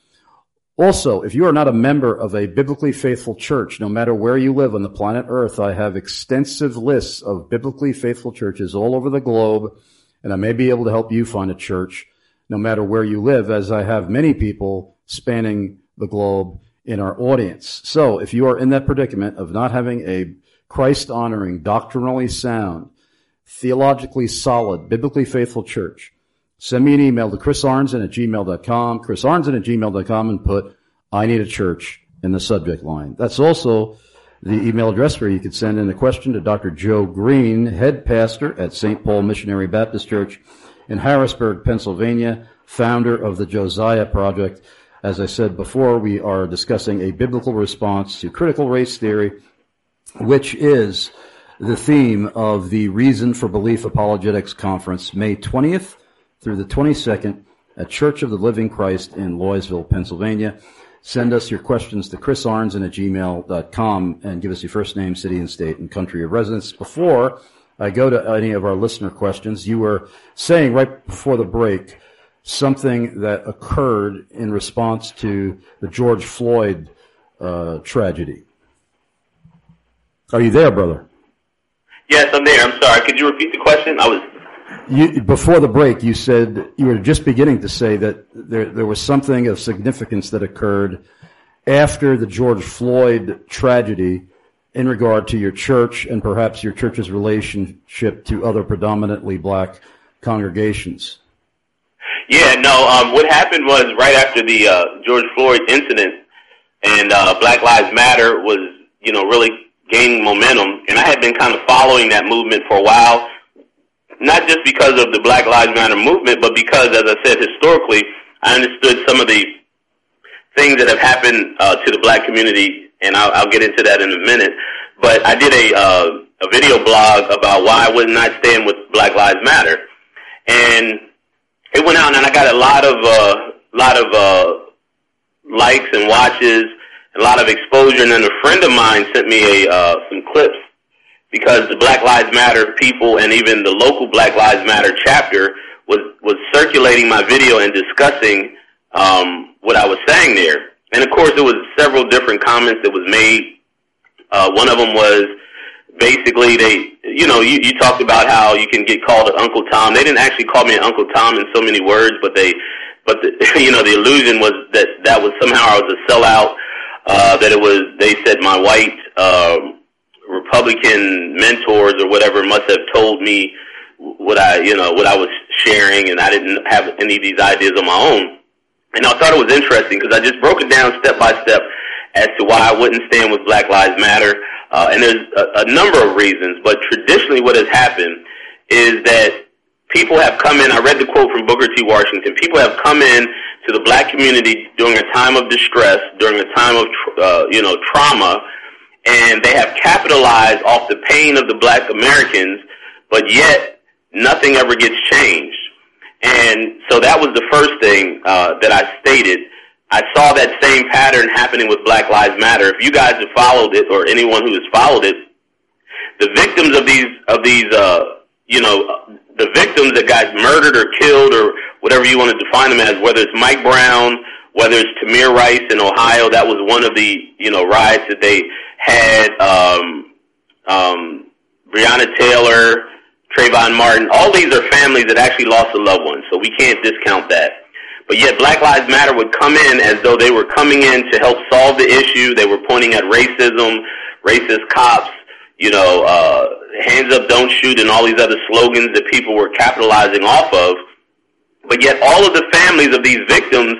Also, if you are not a member of a biblically faithful church, no matter where you live on the planet Earth, I have extensive lists of biblically faithful churches all over the globe, and I may be able to help you find a church no matter where you live, as I have many people spanning the globe in our audience. So if you are in that predicament of not having a Christ-honoring, doctrinally sound, theologically solid, biblically faithful church, send me an email to chris arnzen at gmail dot com, chris arnzen at gmail dot com, and put, I need a church in the subject line. That's also the email address where you could send in a question to Doctor Joe Green, head pastor at Saint Paul Missionary Baptist Church in Harrisburg, Pennsylvania, founder of the Josiah Project. As I said before, we are discussing a biblical response to critical race theory, which is the theme of the Reason for Belief Apologetics Conference, May twentieth through the twenty-second at Church of the Living Christ in Louisville, Pennsylvania. Send us your questions to chris arnzen at gmail dot com and give us your first name, city and state, and country of residence. Before I go to any of our listener questions, you were saying right before the break something that occurred in response to the George Floyd uh, tragedy. Are you there, brother? Yes, I'm there. I'm sorry. Could you repeat the question? I was... You, before the break, you said you were just beginning to say that there there was something of significance that occurred after the George Floyd tragedy in regard to your church and perhaps your church's relationship to other predominantly black congregations. Yeah, no, um, what happened was right after the uh, George Floyd incident and uh, Black Lives Matter was, you know, really gaining momentum, and I had been kind of following that movement for a while, not just because of the Black Lives Matter movement, but because, as I said, historically, I understood some of the things that have happened uh, to the black community, and I'll, I'll get into that in a minute. But I did a, uh, a video blog about why I would not stand with Black Lives Matter, and it went out, and I got a lot of uh, lot of uh, likes and watches, a lot of exposure, and then a friend of mine sent me a uh, some clips, because the Black Lives Matter people and even the local Black Lives Matter chapter was, was circulating my video and discussing um, what I was saying there. And, of course, there was several different comments that was made. Uh, one of them was basically they, you know, you, you talked about how you can get called an Uncle Tom. They didn't actually call me an Uncle Tom in so many words, but they, but the, you know, the illusion was that that was somehow I was a sellout, uh, that it was, they said my white, um, Republican mentors or whatever must have told me what I, you know, what I was sharing, and I didn't have any of these ideas on my own. And I thought it was interesting because I just broke it down step by step as to why I wouldn't stand with Black Lives Matter. Uh, and there's a, a number of reasons, but traditionally what has happened is that people have come in. I read the quote from Booker T. Washington. People have come in to the black community during a time of distress, during a time of, uh, you know, trauma, and they have capitalized off the pain of the black Americans, but yet nothing ever gets changed. And so that was the first thing uh, that I stated. I saw that same pattern happening with Black Lives Matter. If you guys have followed it, or anyone who has followed it, the victims of these, of these, uh, you know, the victims that got murdered or killed or whatever you want to define them as, whether it's Mike Brown, whether it's Tamir Rice in Ohio, that was one of the, you know, riots that they had um, um, Breonna Taylor, Trayvon Martin. All these are families that actually lost a loved one, so we can't discount that. But yet Black Lives Matter would come in as though they were coming in to help solve the issue. They were pointing at racism, racist cops, you know, uh, hands up, don't shoot, and all these other slogans that people were capitalizing off of. But yet all of the families of these victims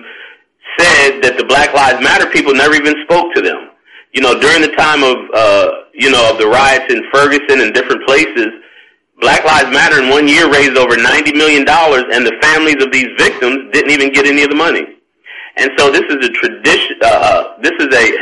said that the Black Lives Matter people never even spoke to them. You know, during the time of, uh, you know, of the riots in Ferguson and different places, Black Lives Matter in one year raised over ninety million dollars, and the families of these victims didn't even get any of the money. And so this is a tradition, uh, this is a,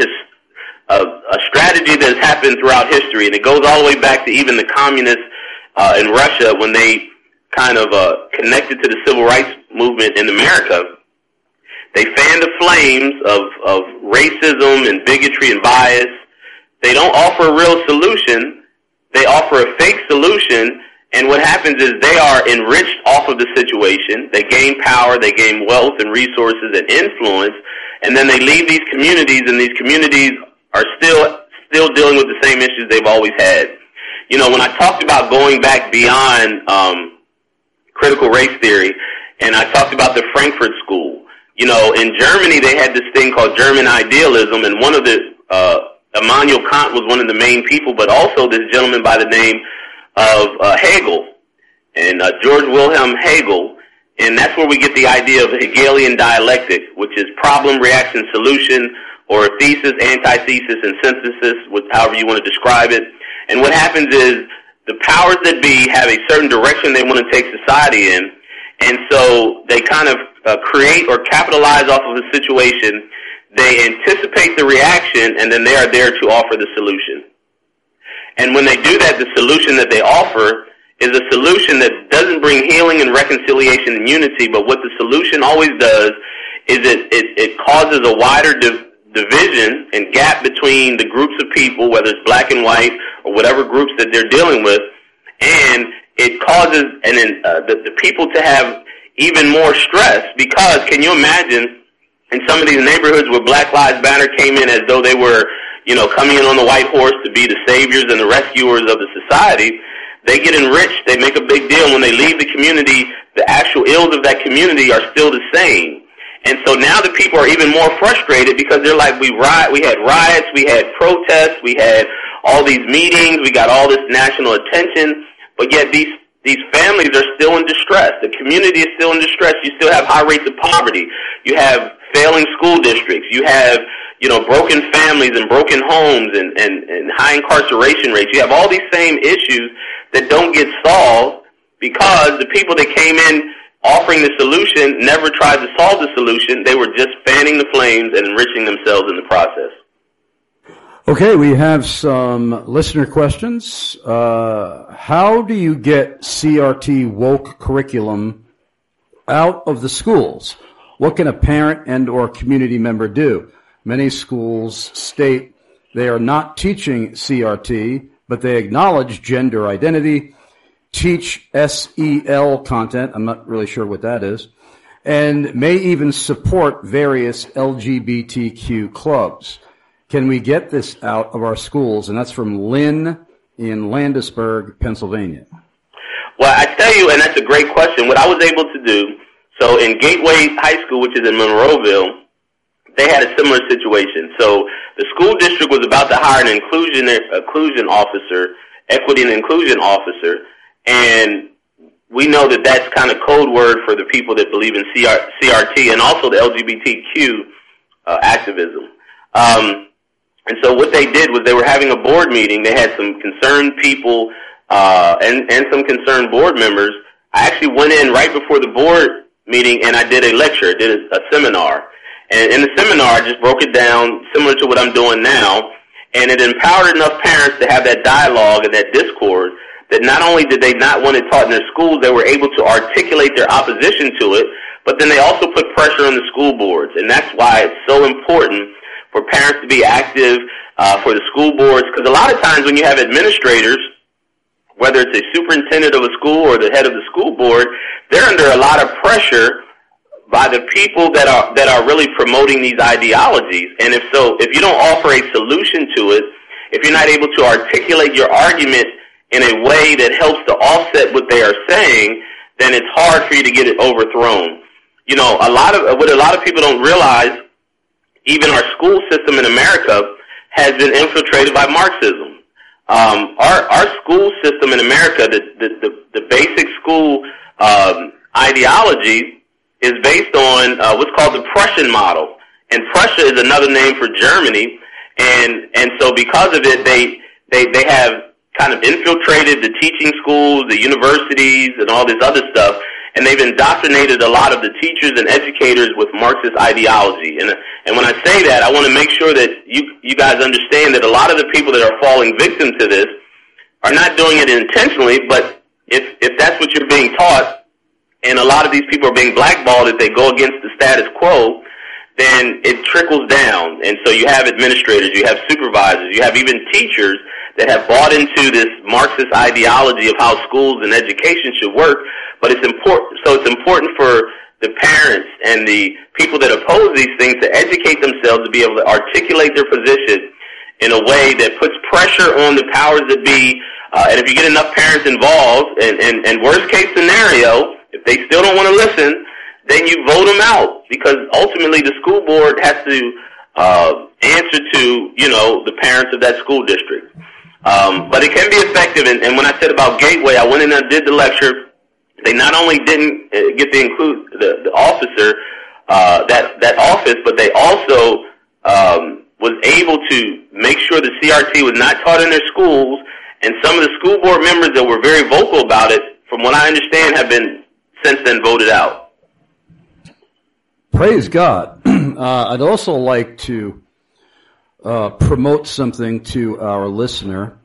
a, a strategy that has happened throughout history, and it goes all the way back to even the communists uh, in Russia when they kind of uh, connected to the civil rights movement in America. They fan the flames of, of racism and bigotry and bias. They don't offer a real solution. They offer a fake solution, and what happens is they are enriched off of the situation. They gain power, they gain wealth and resources and influence, and then they leave these communities, and these communities are still still dealing with the same issues they've always had. You know, when I talked about going back beyond um, critical race theory, and I talked about the Frankfurt School, you know, in Germany they had this thing called German idealism, and one of the uh, Immanuel Kant was one of the main people, but also this gentleman by the name of uh, Hegel, and uh, George Wilhelm Hegel, and that's where we get the idea of Hegelian dialectic, which is problem, reaction, solution, or thesis, antithesis, and synthesis, with however you want to describe it. And what happens is the powers that be have a certain direction they want to take society in, and so they kind of uh, create or capitalize off of the situation. They anticipate the reaction, and then they are there to offer the solution. And when they do that, the solution that they offer is a solution that doesn't bring healing and reconciliation and unity, but what the solution always does is it, it, it causes a wider div- division and gap between the groups of people, whether it's black and white or whatever groups that they're dealing with, and it causes an, uh, the, the people to have even more stress, because can you imagine in some of these neighborhoods where Black Lives Matter came in as though they were, you know, coming in on the white horse to be the saviors and the rescuers of the society, they get enriched, they make a big deal. When they leave the community, the actual ills of that community are still the same. And so now the people are even more frustrated because they're like, we riot, we had riots, we had protests, we had all these meetings, we got all this national attention, but yet these These families are still in distress. The community is still in distress. You still have high rates of poverty. You have failing school districts. You have, you know, broken families and broken homes and, and, and high incarceration rates. You have all these same issues that don't get solved because the people that came in offering the solution never tried to solve the solution. They were just fanning the flames and enriching themselves in the process. Okay, we have some listener questions. Uh, how do you get C R T woke curriculum out of the schools? What can a parent and or community member do? Many schools state they are not teaching C R T, but they acknowledge gender identity, teach S E L content, I'm not really sure what that is, and may even support various L G B T Q clubs. Can we get this out of our schools? And that's from Lynn in Landisburg, Pennsylvania. Well, I tell you, and that's a great question. What I was able to do, so in Gateway High School, which is in Monroeville, they had a similar situation. So the school district was about to hire an inclusion inclusion officer, equity and inclusion officer, and we know that that's kind of code word for the people that believe in C R T and also the L G B T Q uh, activism. Um, And so what they did was they were having a board meeting. They had some concerned people uh, and, and some concerned board members. I actually went in right before the board meeting and I did a lecture, I did a, a seminar. And in the seminar, I just broke it down similar to what I'm doing now. And it empowered enough parents to have that dialogue and that discourse that not only did they not want it taught in their schools, they were able to articulate their opposition to it, but then they also put pressure on the school boards. And that's why it's so important for parents to be active, uh, for the school boards, because a lot of times when you have administrators, whether it's a superintendent of a school or the head of the school board, they're under a lot of pressure by the people that are that are really promoting these ideologies. And if so, if you don't offer a solution to it, if you're not able to articulate your argument in a way that helps to offset what they are saying, then it's hard for you to get it overthrown. You know, a lot of what a lot of people don't realize, even our school system in America has been infiltrated by Marxism. Um, our our school system in America, the the, the, the basic school um, ideology is based on uh, what's called the Prussian model, and Prussia is another name for Germany. And and so because of it, they they they have kind of infiltrated the teaching schools, the universities, and all this other stuff, and they've indoctrinated a lot of the teachers and educators with Marxist ideology. And and when I say that, I want to make sure that you you guys understand that a lot of the people that are falling victim to this are not doing it intentionally, but if if that's what you're being taught, and a lot of these people are being blackballed if they go against the status quo, then it trickles down. And so you have administrators, you have supervisors, you have even teachers that have bought into this Marxist ideology of how schools and education should work. But it's important, so it's important for the parents and the people that oppose these things to educate themselves to be able to articulate their position in a way that puts pressure on the powers that be. Uh, and if you get enough parents involved, and, and, and worst case scenario, if they still don't want to listen, then you vote them out, because ultimately the school board has to uh, answer to, you know, the parents of that school district. Um, but it can be effective, and, and when I said about Gateway, I went in and did the lecture. They not only didn't get to include the, the officer, uh, that, that office, but they also um, was able to make sure the C R T was not taught in their schools, and some of the school board members that were very vocal about it, from what I understand, have been since then voted out. Praise God. uh, I'd also like to uh, promote something to our listener.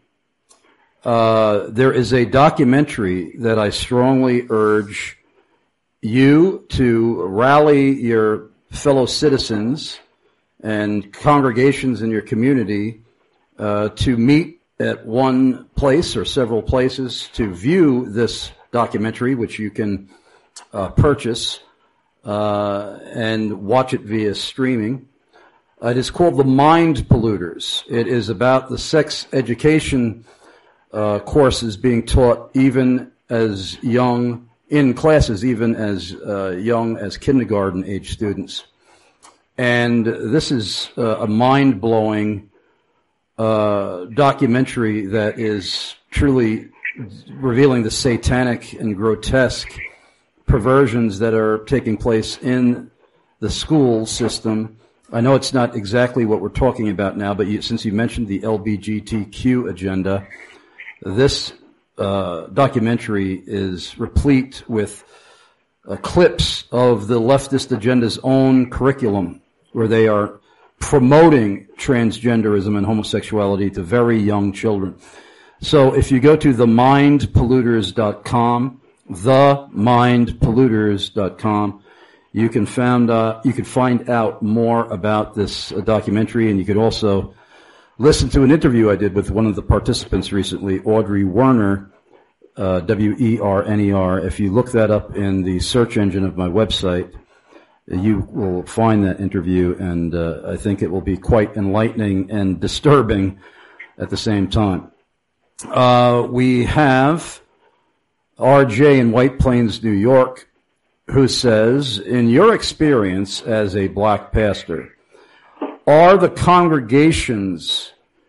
Uh, there is a documentary that I strongly urge you to rally your fellow citizens and congregations in your community uh, to meet at one place or several places to view this documentary, which you can uh, purchase uh, and watch it via streaming. Uh, it is called The Mind Polluters. It is about the sex education uh, courses being taught even as young, in classes even as uh, young as kindergarten age students. And this is uh, a mind-blowing uh, documentary that is truly revealing the satanic and grotesque perversions that are taking place in the school system. I know it's not exactly what we're talking about now, but you, since you mentioned the L G B T Q agenda, this uh, documentary is replete with uh, clips of the leftist agenda's own curriculum, where they are promoting transgenderism and homosexuality to very young children. So if you go to the mind polluters dot com, the mind polluters dot com, you can found uh, you can find out more about this uh, documentary, and you could also listen to an interview I did with one of the participants recently, Audrey Werner, uh, W E R N E R. If you look that up in the search engine of my website, you will find that interview, and uh, I think it will be quite enlightening and disturbing at the same time. Uh, we have R J in White Plains, New York, who says, in your experience as a black pastor, are the congregations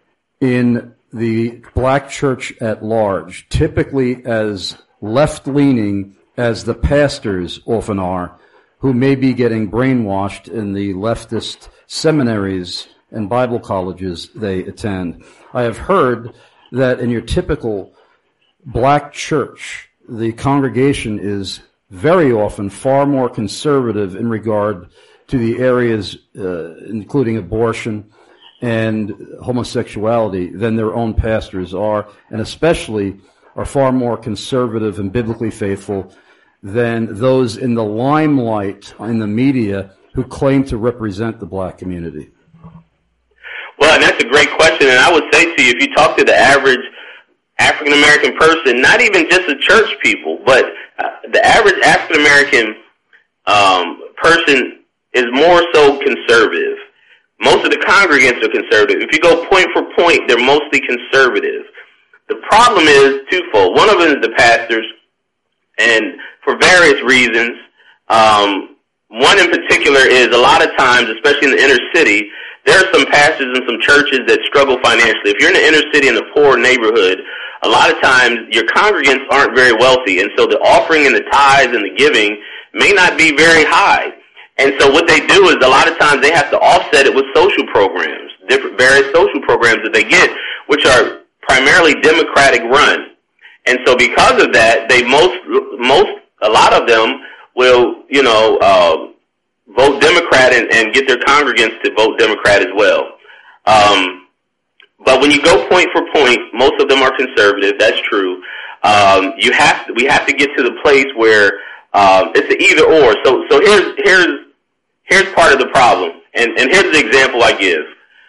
in the black church at large typically as left-leaning as the pastors often are, who may be getting brainwashed in the leftist seminaries and Bible colleges they attend? I have heard that in your typical black church, the congregation is very often far more conservative in regard to the areas uh, including abortion and homosexuality than their own pastors are, and especially are far more conservative and biblically faithful than those in the limelight in the media who claim to represent the black community. Well, and that's a great question, and I would say to you, if you talk to the average African-American person, not even just the church people, but uh, the average African-American um, person is more so conservative. Most of the congregants are conservative. If you go point for point, they're mostly conservative. The problem is twofold. One of them is the pastors, and for various reasons, um, one in particular is a lot of times, especially in the inner city, there are some pastors and some churches that struggle financially. If you're in the inner city in a poor neighborhood, a lot of times your congregants aren't very wealthy, and so the offering and the tithes and the giving may not be very high. And so what they do is a lot of times they have to offset it with social programs, different various social programs that they get, which are primarily Democratic run. And so because of that, they most, most, a lot of them will, you know, uh, vote Democrat and, and get their congregants to vote Democrat as well. Um, but when you go point for point, most of them are conservative. That's true. Um, you have to, we have to get to the place where um, it's an either or. So, so here's here's here's part of the problem, and and here's the example I give.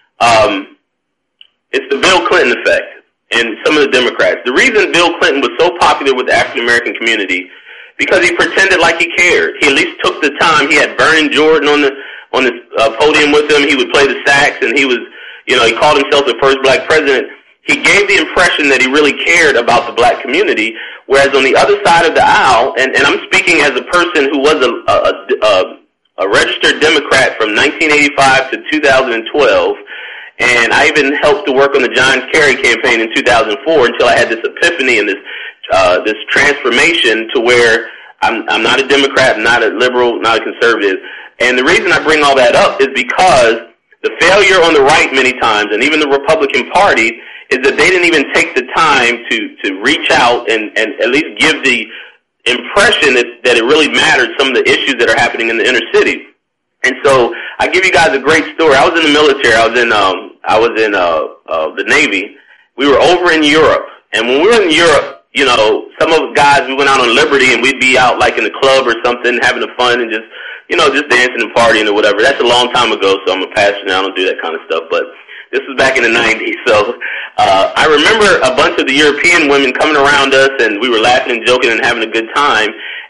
Um, it's the Bill Clinton effect and some of the Democrats. The reason Bill Clinton was so popular with the African American community, because he pretended like he cared. He at least took the time. He had Vernon Jordan on the on the uh, podium with him. He would play the sax, and he was, you know, he called himself the first black president. He gave the impression that he really cared about the black community, whereas on the other side of the aisle, and, and I'm speaking as a person who was a, a, a, a registered Democrat from nineteen eighty-five to two thousand twelve, and I even helped to work on the John Kerry campaign in two thousand four until I had this epiphany and this uh, this transformation to where I'm, I'm not a Democrat, I'm not a liberal, not a conservative. And the reason I bring all that up is because the failure on the right many times, and even the Republican Party, is that they didn't even take the time to, to reach out and, and at least give the impression that, that it really mattered, some of the issues that are happening in the inner city. And so I give you guys a great story. I was in the military. I was in um I was in uh, uh the Navy. We were over in Europe, and when we were in Europe, you know, some of the guys, we went out on liberty, and we'd be out like in a club or something, having fun and just, you know, just dancing and partying or whatever. That's a long time ago, so I'm a pastor now. I don't do that kind of stuff, but this was back in the nineties. So uh, I remember a bunch of the European women coming around us, and we were laughing and joking and having a good time.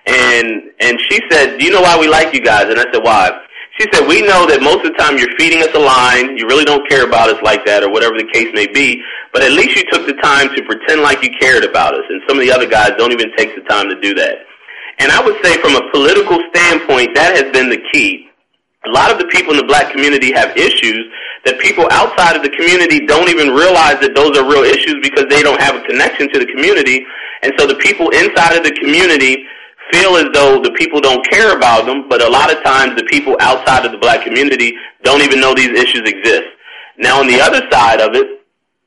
And and she said, "Do you know why we like you guys?" And I said, "Why?" She said, "We know that most of the time you're feeding us a line. You really don't care about us like that, or whatever the case may be. But at least you took the time to pretend like you cared about us. And some of the other guys don't even take the time to do that." And I would say from a political standpoint, that has been the key. A lot of the people in the black community have issues that people outside of the community don't even realize that those are real issues because they don't have a connection to the community. And so the people inside of the community feel as though the people don't care about them, but a lot of times the people outside of the black community don't even know these issues exist. Now, on the other side of it,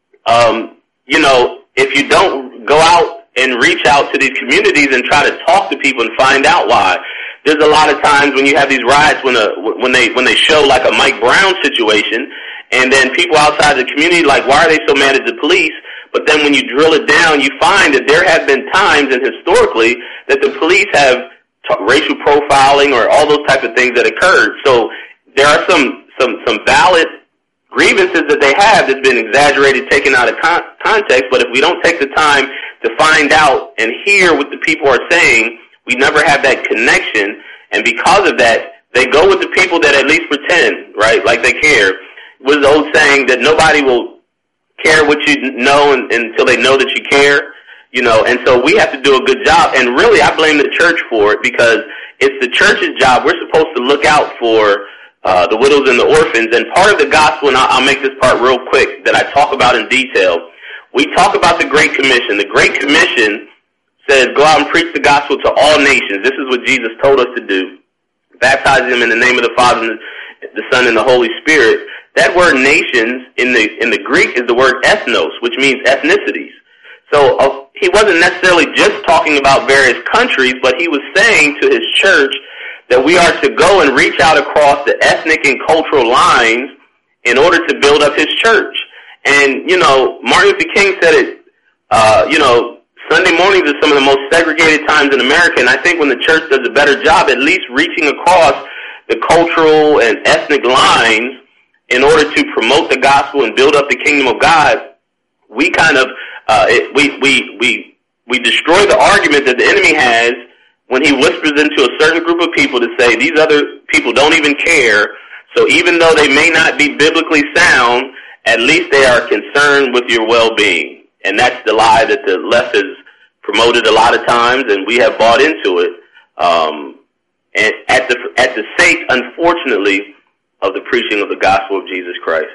um, you know, if you don't go out and reach out to these communities and try to talk to people and find out why. There's a lot of times when you have these riots when a, when they when they show like a Mike Brown situation, and then people outside the community like, why are they so mad at the police? But then when you drill it down, you find that there have been times, and historically, that the police have t- racial profiling or all those type of things that occurred. So there are some some some valid grievances that they have that's been exaggerated, taken out of con- context. But if we don't take the time to find out and hear what the people are saying, we never have that connection. And because of that, they go with the people that at least pretend, right, like they care. Was the old saying that nobody will care what you know and, until they know that you care, you know. And so we have to do a good job. And really, I blame the church for it because it's the church's job. We're supposed to look out for uh, the widows and the orphans. And part of the gospel, and I'll, I'll make this part real quick, that I talk about in detail. We talk about the Great Commission. The Great Commission says, go out and preach the gospel to all nations. This is what Jesus told us to do. Baptize them in the name of the Father, and the Son, and the Holy Spirit. That word nations in the in the Greek is the word ethnos, which means ethnicities. So uh, he wasn't necessarily just talking about various countries, but he was saying to his church that we are to go and reach out across the ethnic and cultural lines in order to build up his church. And, you know, Martin Luther King said it, uh, you know, Sunday mornings are some of the most segregated times in America, and I think when the church does a better job at least reaching across the cultural and ethnic lines in order to promote the gospel and build up the kingdom of God, we kind of, uh, it, we, we, we, we destroy the argument that the enemy has when he whispers into a certain group of people to say these other people don't even care, So even though they may not be biblically sound, at least they are concerned with your well-being. And that's the lie that the left has promoted a lot of times, and we have bought into it. Um, and at the at the sake, unfortunately, of the preaching of the gospel of Jesus Christ.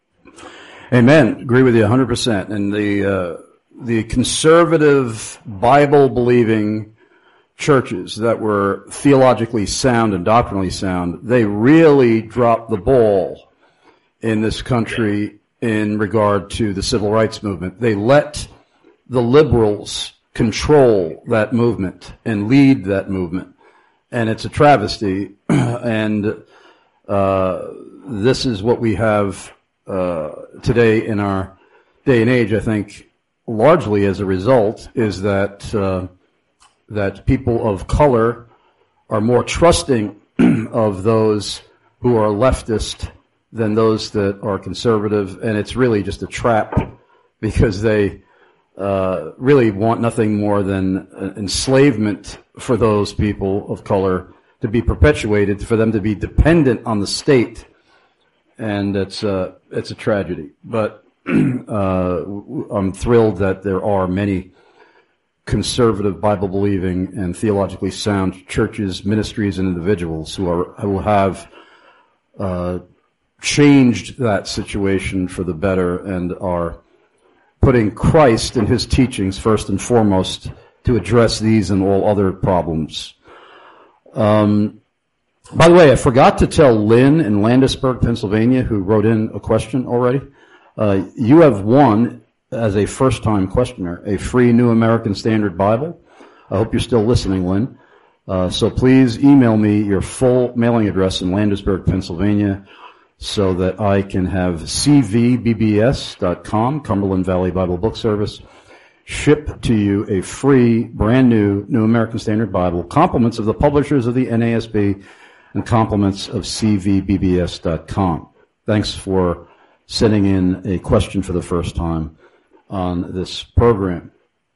Amen. Agree with you one hundred percent. And the uh, the conservative, Bible-believing churches that were theologically sound and doctrinally sound, they really dropped the ball in this country in regard to the civil rights movement. They let the liberals control that movement and lead that movement. And it's a travesty. And uh, this is what we have uh, today in our day and age, I think, largely as a result, is that uh, that people of color are more trusting of those who are leftist than those that are conservative, and it's really just a trap because they uh, really want nothing more than enslavement for those people of color to be perpetuated, for them to be dependent on the state, and it's uh, it's a tragedy. But uh, I'm thrilled that there are many conservative, Bible-believing, and theologically sound churches, ministries, and individuals who are who have uh, changed that situation for the better and are putting Christ and his teachings first and foremost to address these and all other problems. Um, by the way, I forgot to tell Lynn in Landisburg, Pennsylvania, who wrote in a question already. Uh, you have won, as a first-time questioner, a free New American Standard Bible. I hope you're still listening, Lynn. Uh, so please email me your full mailing address in Landisburg, Pennsylvania, so that I can have c v b b s dot com, Cumberland Valley Bible Book Service, ship to you a free, brand new New American Standard Bible, compliments of the publishers of the N A S B and compliments of c v b b s dot com. Thanks for sending in a question for the first time on this program.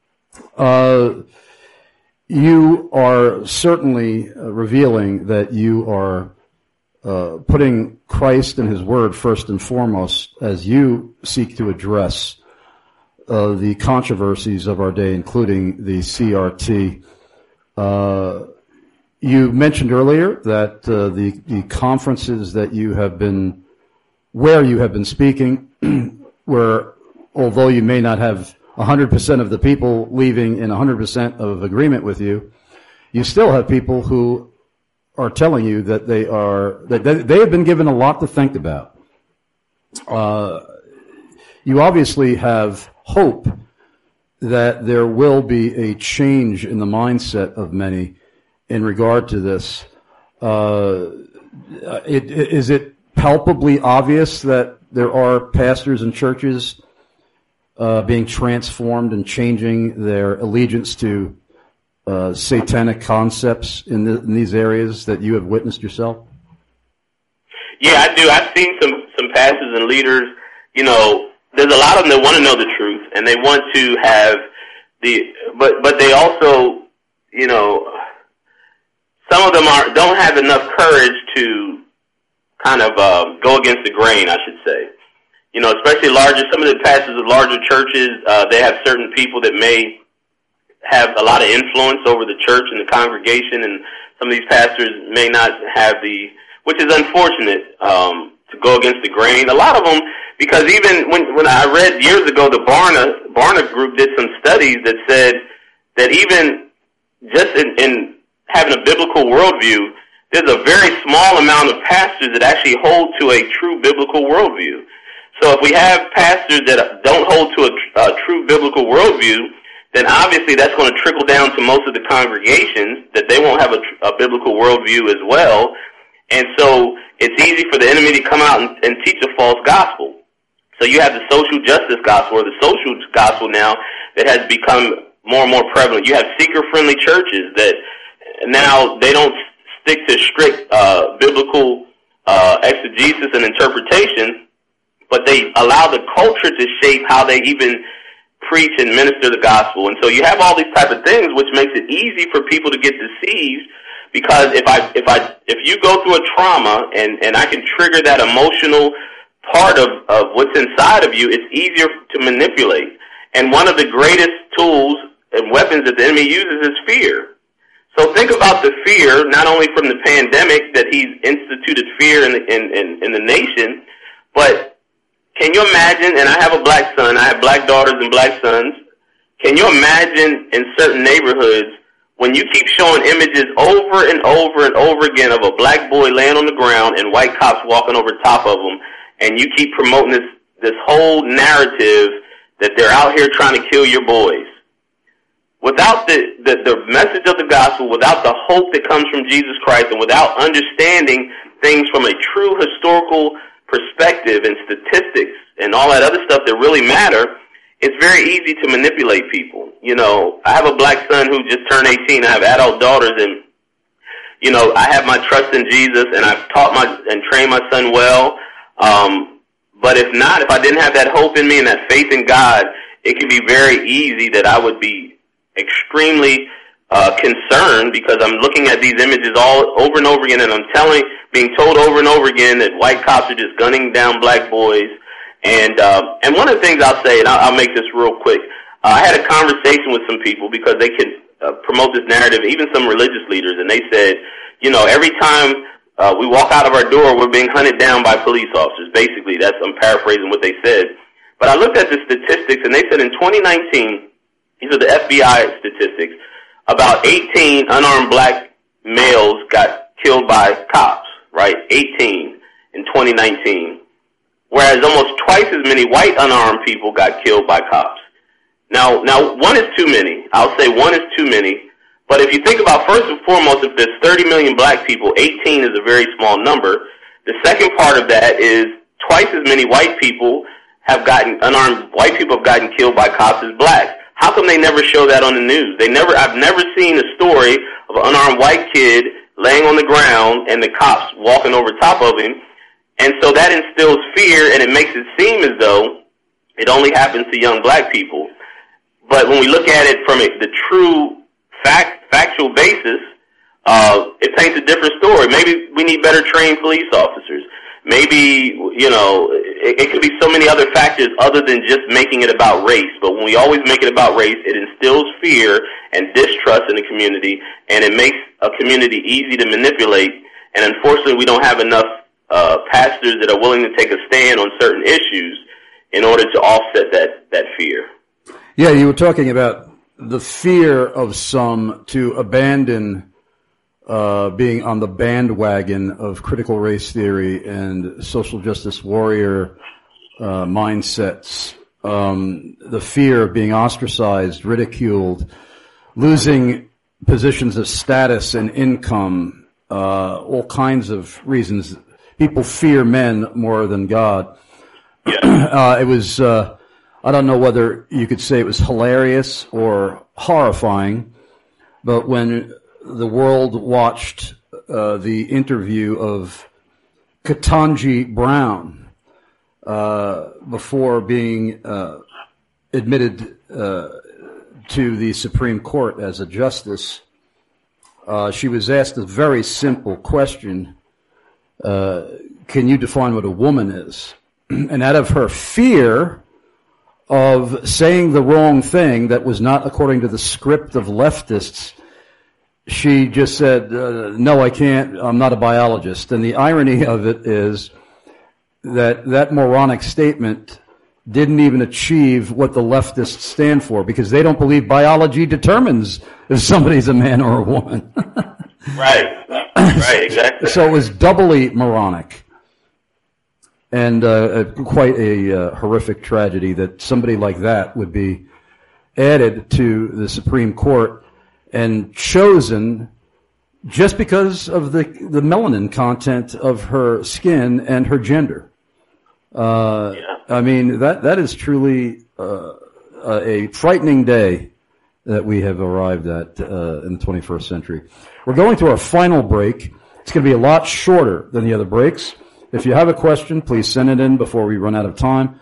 Uh, you are certainly uh, revealing that you are uh, putting Christ and his word first and foremost as you seek to address uh, the controversies of our day, including the C R T. Uh, you mentioned earlier that uh, the, the conferences that you have been, where you have been speaking, where although you may not have one hundred percent of the people leaving in one hundred percent of agreement with you, you still have people who are telling you that they are, that they have been given a lot to think about. Uh, you obviously have hope that there will be a change in the mindset of many in regard to this. Uh, it, is it palpably obvious that there are pastors and churches uh, being transformed and changing their allegiance to uh, satanic concepts in, the, in these areas that you have witnessed yourself? Yeah, I do. I've seen some, some pastors and leaders, you know, there's a lot of them that want to know the truth, and they want to have the, but, but they also, you know, some of them are, don't have enough courage to kind of uh, go against the grain, I should say. You know, especially larger, some of the pastors of larger churches, uh, they have certain people that may have a lot of influence over the church and the congregation, and some of these pastors may not have the, which is unfortunate, um, to go against the grain. A lot of them, because even when, when I read years ago, the Barna, Barna group did some studies that said that even just in, in having a biblical worldview, there's a very small amount of pastors that actually hold to a true biblical worldview. So if we have pastors that don't hold to a, a true biblical worldview, then obviously that's going to trickle down to most of the congregations, that they won't have a, a biblical worldview as well. And so it's easy for the enemy to come out and, and teach a false gospel. So you have the social justice gospel, or the social gospel now, that has become more and more prevalent. You have seeker-friendly churches that now they don't stick to strict uh, biblical uh, exegesis and interpretation, but they allow the culture to shape how they even preach and minister the gospel. And so you have all these type of things, which makes it easy for people to get deceived, Because if I, if I, if you go through a trauma and, and I can trigger that emotional part of, of what's inside of you, it's easier to manipulate. And one of the greatest tools and weapons that the enemy uses is fear. So think about the fear, not only from the pandemic that he's instituted fear in the, in, in, in the nation, but can you imagine, and I have a black son, I have black daughters and black sons, can you imagine in certain neighborhoods when you keep showing images over and over and over again of a black boy laying on the ground and white cops walking over top of him, and you keep promoting this, this whole narrative that they're out here trying to kill your boys? Without the, the, the message of the gospel, without the hope that comes from Jesus Christ, and without understanding things from a true historical perspective and statistics and all that other stuff that really matter, it's very easy to manipulate people. You know, I have a black son who just turned eighteen. I have adult daughters, and, you know, I have my trust in Jesus, and I've taught my and trained my son well. Um, but if not, if I didn't have that hope in me and that faith in God, it could be very easy that I would be extremely uh, concerned, because I'm looking at these images all over and over again, and I'm telling, being told over and over again that white cops are just gunning down black boys. And uh, and one of the things I'll say, and I'll, I'll make this real quick, uh, I had a conversation with some people because they can uh, promote this narrative, even some religious leaders, and they said, you know, every time uh, we walk out of our door, we're being hunted down by police officers. Basically, that's, I'm paraphrasing what they said. But I looked at the statistics, and they said in twenty nineteen, these are the F B I statistics, about eighteen unarmed black males got killed by cops, right? eighteen in twenty nineteen. Whereas almost twice as many white unarmed people got killed by cops. Now, now one is too many. I'll say one is too many. But if you think about, first and foremost, if there's thirty million black people, eighteen is a very small number. The second part of that is twice as many white people have gotten, unarmed white people have gotten killed by cops as blacks. How come they never show that on the news? They never, I've never seen a story of an unarmed white kid laying on the ground and the cops walking over top of him. And so that instills fear, and it makes it seem as though it only happens to young black people. But when we look at it from a, the true fact, factual basis, uh, it paints a different story. Maybe we need better trained police officers. Maybe, you know, it, it could be so many other factors other than just making it about race. But when we always make it about race, it instills fear and distrust in the community, and it makes a community easy to manipulate. And unfortunately, we don't have enough uh, pastors that are willing to take a stand on certain issues in order to offset that, that fear. Yeah, you were talking about the fear of some to abandon uh, being on the bandwagon of critical race theory and social justice warrior uh, mindsets. Um, the fear of being ostracized, ridiculed, losing positions of status and income, uh, all kinds of reasons. People fear men more than God. Yeah. Uh, it was, uh, I don't know whether you could say it was hilarious or horrifying, but when the world watched uh, the interview of Ketanji Brown uh, before being uh, admitted uh, to the Supreme Court as a justice, uh, she was asked a very simple question. Uh, can you define what a woman is? And out of her fear of saying the wrong thing that was not according to the script of leftists, she just said, uh, no, I can't, I'm not a biologist. And the irony of it is that that moronic statement didn't even achieve what the leftists stand for, because they don't believe biology determines if somebody's a man or a woman. Right. Right, exactly. So it was doubly moronic, and uh, quite a uh, horrific tragedy that somebody like that would be added to the Supreme Court and chosen just because of the the melanin content of her skin and her gender. Uh, yeah. I mean, that that is truly uh, a frightening day that we have arrived at uh, in the twenty-first century. We're going to our final break. It's going to be a lot shorter than the other breaks. If you have a question, please send it in before we run out of time.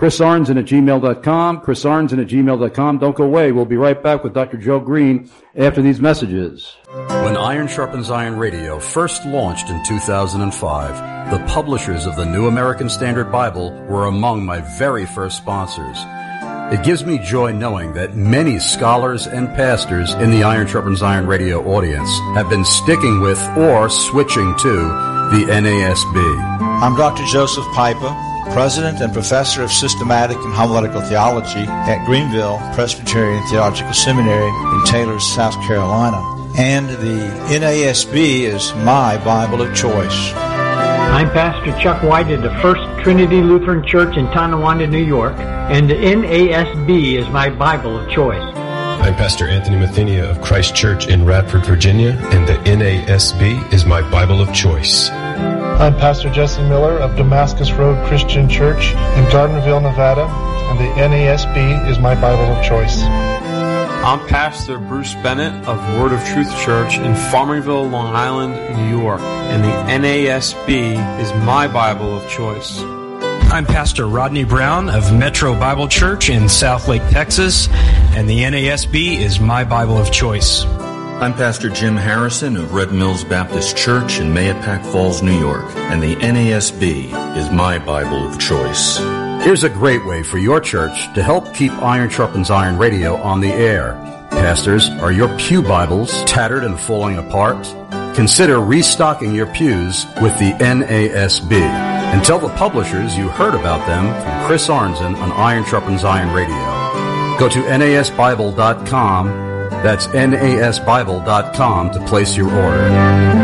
Chris Arnzen at gmail dot com, Chris Arnzen at gmail dot com. Don't go away. We'll be right back with Doctor Joe Green after these messages. When Iron Sharpens Iron Radio first launched in two thousand five, the publishers of the New American Standard Bible were among my very first sponsors. It gives me joy knowing that many scholars and pastors in the Iron Sharpens Iron Radio audience have been sticking with or switching to the N A S B. I'm Doctor Joseph Piper, President and Professor of Systematic and Homiletical Theology at Greenville Presbyterian Theological Seminary in Taylor, South Carolina. And the N A S B is my Bible of choice. I'm Pastor Chuck White at the First Trinity Lutheran Church in Tonawanda, New York, and the N A S B is my Bible of choice. I'm Pastor Anthony Mathenia of Christ Church in Radford, Virginia, and the N A S B is my Bible of choice. I'm Pastor Jesse Miller of Damascus Road Christian Church in Gardnerville, Nevada, and the N A S B is my Bible of choice. I'm Pastor Bruce Bennett of Word of Truth Church in Farmingville, Long Island, New York, and the N A S B is my Bible of choice. I'm Pastor Rodney Brown of Metro Bible Church in Southlake, Texas, and the N A S B is my Bible of choice. I'm Pastor Jim Harrison of Red Mills Baptist Church in Mahopac Falls, New York, and the N A S B is my Bible of choice. Here's a great way for your church to help keep Iron Sharpens Iron Radio on the air. Pastors, are your pew Bibles tattered and falling apart? Consider restocking your pews with the N A S B. And tell the publishers you heard about them from Chris Arnzen on Iron Sharpens Iron Radio. Go to N A S Bible dot com. That's N A S Bible dot com to place your order.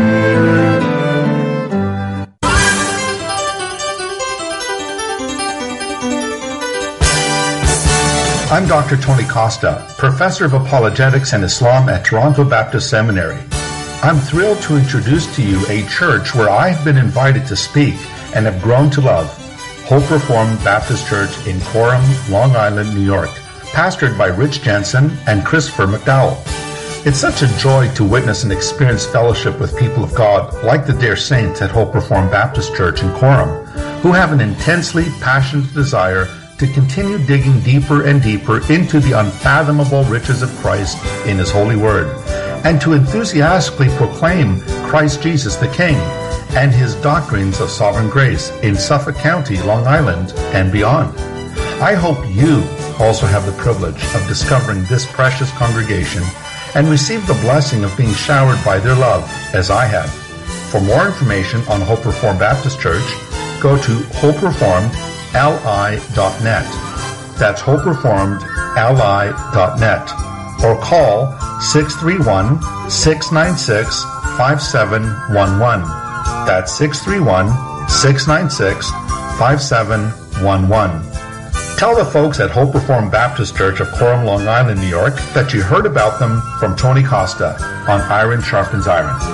I'm Doctor Tony Costa, Professor of Apologetics and Islam at Toronto Baptist Seminary. I'm thrilled to introduce to you a church where I've been invited to speak and have grown to love, Hope Reformed Baptist Church in Coram, Long Island, New York, pastored by Rich Jensen and Christopher McDowell. It's such a joy to witness and experience fellowship with people of God like the dear saints at Hope Reformed Baptist Church in Coram, who have an intensely passionate desire to continue digging deeper and deeper into the unfathomable riches of Christ in His holy word, and to enthusiastically proclaim Christ Jesus the King and His doctrines of sovereign grace in Suffolk County, Long Island, and beyond. I hope you also have the privilege of discovering this precious congregation and receive the blessing of being showered by their love as I have. For more information on Hope Reformed Baptist Church, go to hope reformed L I dot net. That's hope reformed L I dot net. Or call six three one, six nine six, five seven one one. That's six three one, six nine six, five seven one one. Tell the folks at Hope Reformed Baptist Church of Coram, Long Island, New York that you heard about them from Tony Costa on Iron Sharpens Iron.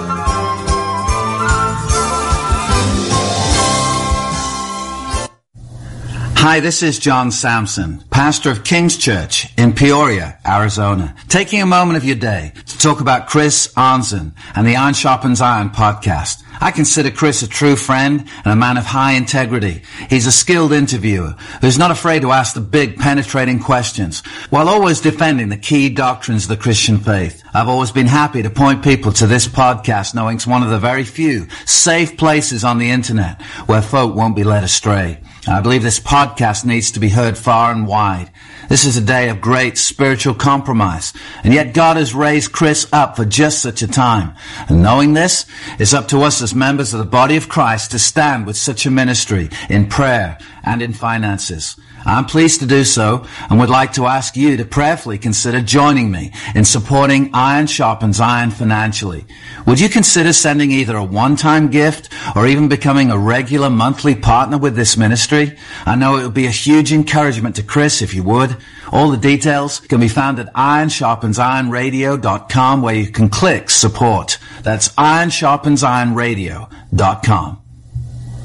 Hi, this is John Sampson, pastor of King's Church in Peoria, Arizona, taking a moment of your day to talk about Chris Arnzen and the Iron Sharpens Iron podcast. I consider Chris a true friend and a man of high integrity. He's a skilled interviewer who's not afraid to ask the big, penetrating questions while always defending the key doctrines of the Christian faith. I've always been happy to point people to this podcast, knowing it's one of the very few safe places on the internet where folk won't be led astray. I believe this podcast needs to be heard far and wide. This is a day of great spiritual compromise, and yet God has raised Chris up for just such a time. And knowing this, it's up to us as members of the body of Christ to stand with such a ministry in prayer and in finances. I'm pleased to do so and would like to ask you to prayerfully consider joining me in supporting Iron Sharpens Iron financially. Would you consider sending either a one-time gift or even becoming a regular monthly partner with this ministry? I know it would be a huge encouragement to Chris if you would. All the details can be found at iron sharpens iron radio dot com, where you can click support. That's iron sharpens iron radio dot com.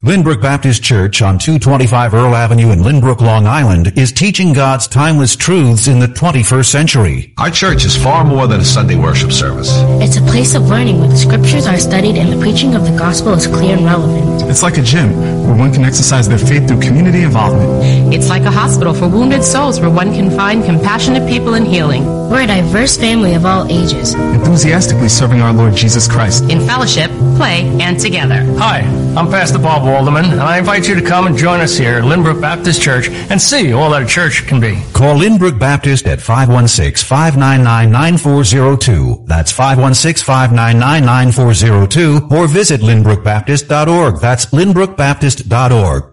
Lynbrook Baptist Church on two twenty-five Earl Avenue in Lynbrook, Long Island is teaching God's timeless truths in the twenty-first century. Our church is far more than a Sunday worship service. It's a place of learning where the scriptures are studied and the preaching of the gospel is clear and relevant. It's like a gym where one can exercise their faith through community involvement. It's like a hospital for wounded souls where one can find compassionate people in healing. We're a diverse family of all ages, enthusiastically serving our Lord Jesus Christ in fellowship, play, and together. Hi, I'm Pastor Bob Walderman, and I invite you to come and join us here at Lynbrook Baptist Church and see all that a church can be. Call Lynbrook Baptist at five one six, five nine nine, nine four zero two. That's five one six, five nine nine, nine four zero two, or visit lynbrook baptist dot org. That's lynbrook baptist dot org.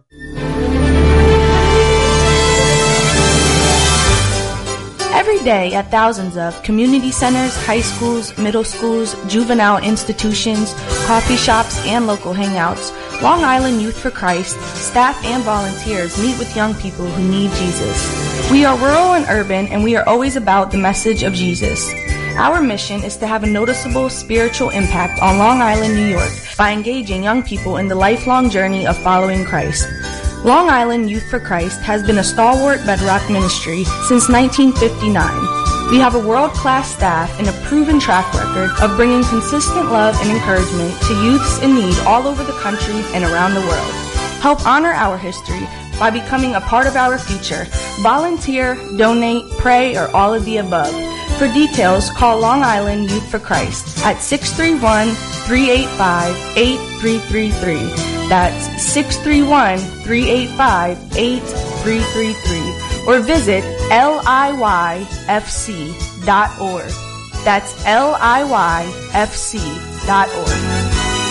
Every day at thousands of community centers, high schools, middle schools, juvenile institutions, coffee shops, and local hangouts, Long Island Youth for Christ, staff and volunteers meet with young people who need Jesus. We are rural and urban, and we are always about the message of Jesus. Our mission is to have a noticeable spiritual impact on Long Island, New York, by engaging young people in the lifelong journey of following Christ. Long Island Youth for Christ has been a stalwart bedrock ministry since nineteen fifty-nine. We have a world-class staff and a proven track record of bringing consistent love and encouragement to youths in need all over the country and around the world. Help honor our history by becoming a part of our future. Volunteer, donate, pray, or all of the above. For details, call Long Island Youth for Christ at six three one, three eight five, eight three three three. That's six three one, three eight five, eight three three three. Or visit L I Y F C dot org. That's L I Y F C dot org.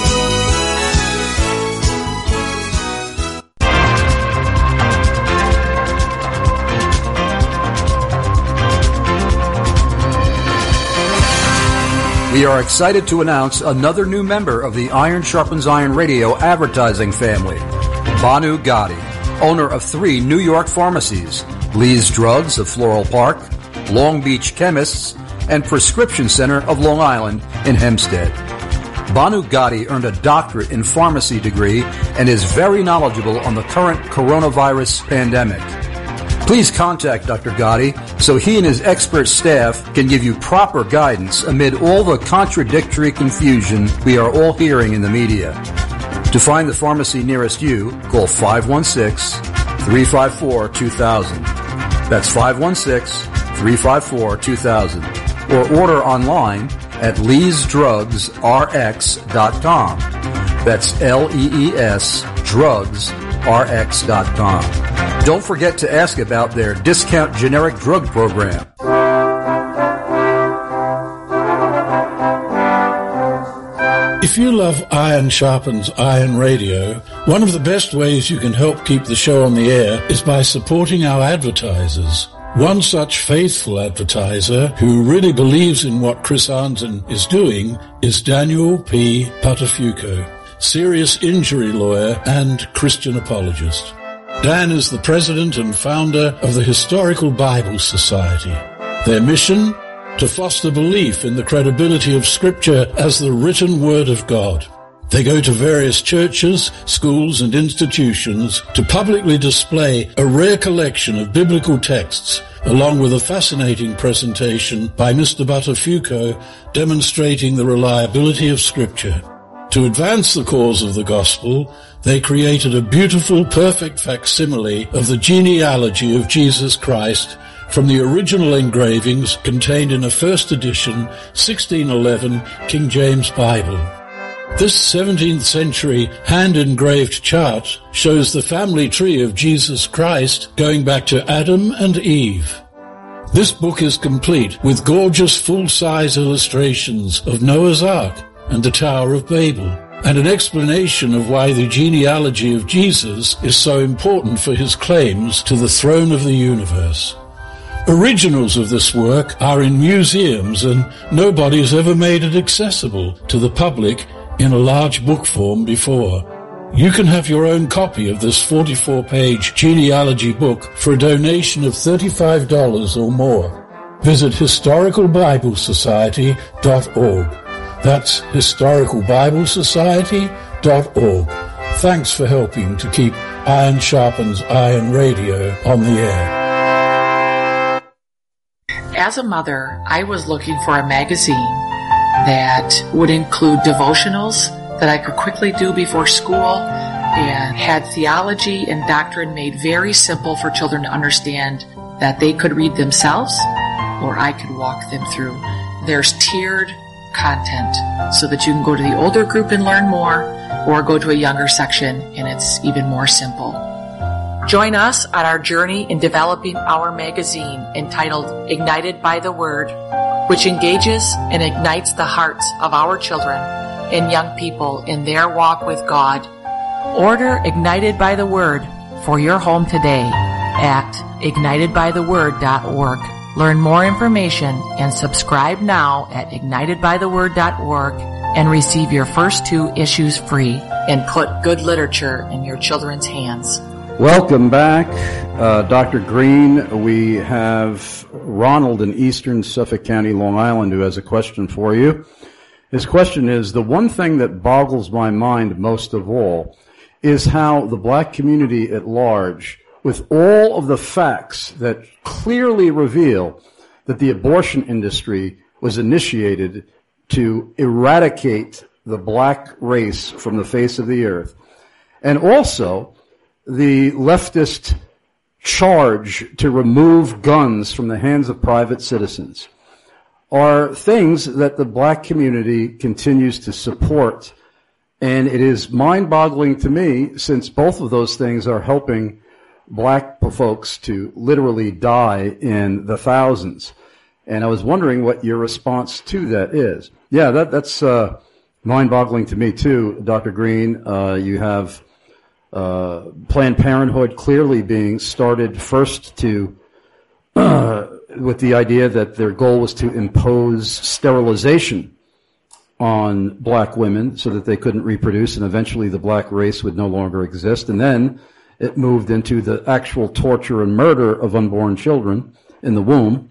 We are excited to announce another new member of the Iron Sharpens Iron Radio advertising family, Banu Gotti, owner of three New York pharmacies, Lee's Drugs of Floral Park, Long Beach Chemists, and Prescription Center of Long Island in Hempstead. Banu Gotti earned a doctorate in pharmacy degree and is very knowledgeable on the current coronavirus pandemic. Please contact Doctor Gotti so he and his expert staff can give you proper guidance amid all the contradictory confusion we are all hearing in the media. To find the pharmacy nearest you, call five one six, three five four, two thousand. That's five one six, three five four, two thousand. Or order online at lees drugs r x dot com. That's L E E S drugs r x dot com. Don't forget to ask about their discount generic drug program. If you love Iron Sharpens Iron Radio, one of the best ways you can help keep the show on the air is by supporting our advertisers. One such faithful advertiser who really believes in what Chris Arnton is doing is Daniel P. Patafuco, serious injury lawyer and Christian apologist. Dan is the president and founder of the Historical Bible Society. Their mission? To foster belief in the credibility of Scripture as the written Word of God. They go to various churches, schools, and institutions to publicly display a rare collection of biblical texts, along with a fascinating presentation by Mister Buttafuoco demonstrating the reliability of Scripture. To advance the cause of the gospel, they created a beautiful, perfect facsimile of the genealogy of Jesus Christ from the original engravings contained in a first edition sixteen eleven King James Bible. This seventeenth century hand-engraved chart shows the family tree of Jesus Christ going back to Adam and Eve. This book is complete with gorgeous full-size illustrations of Noah's Ark and the Tower of Babel, and an explanation of why the genealogy of Jesus is so important for his claims to the throne of the universe. Originals of this work are in museums, and nobody has ever made it accessible to the public in a large book form before. You can have your own copy of this forty-four page genealogy book for a donation of thirty-five dollars or more. Visit historical bible society dot org. That's historical bible society dot org. Thanks for helping to keep Iron Sharpens Iron Radio on the air. As a mother, I was looking for a magazine that would include devotionals that I could quickly do before school and had theology and doctrine made very simple for children to understand that they could read themselves or I could walk them through. There's tiered content so that you can go to the older group and learn more or go to a younger section and it's even more simple. Join us on our journey in developing our magazine entitled Ignited by the Word, which engages and ignites the hearts of our children and young people in their walk with God. Order Ignited by the Word for your home today at ignited by the word dot org. Learn more information and subscribe now at ignited by the word dot org and receive your first two issues free and put good literature in your children's hands. Welcome back, uh, Doctor Green. We have Ronald in eastern Suffolk County, Long Island, who has a question for you. His question is, the one thing that boggles my mind most of all is how the black community at large, with all of the facts that clearly reveal that the abortion industry was initiated to eradicate the black race from the face of the earth, and also the leftist charge to remove guns from the hands of private citizens, are things that the black community continues to support. And it is mind-boggling to me, since both of those things are helping black folks to literally die in the thousands. And I was wondering what your response to that is. Yeah, that, that's uh, mind-boggling to me too, Doctor Green. Uh, you have uh, Planned Parenthood clearly being started first to uh, with the idea that their goal was to impose sterilization on black women so that they couldn't reproduce, and eventually the black race would no longer exist. And then it moved into the actual torture and murder of unborn children in the womb.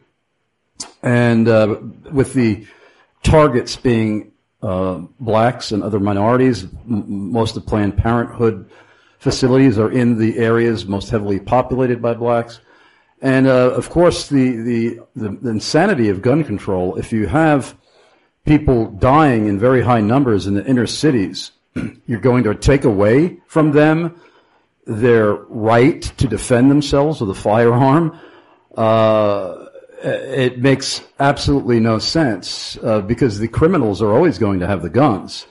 And uh, with the targets being uh, blacks and other minorities, m- most of Planned Parenthood facilities are in the areas most heavily populated by blacks. And, uh, of course, the, the, the, the insanity of gun control, if you have people dying in very high numbers in the inner cities, you're going to take away from them their right to defend themselves with a firearm. Uh, it makes absolutely no sense, uh, because the criminals are always going to have the guns.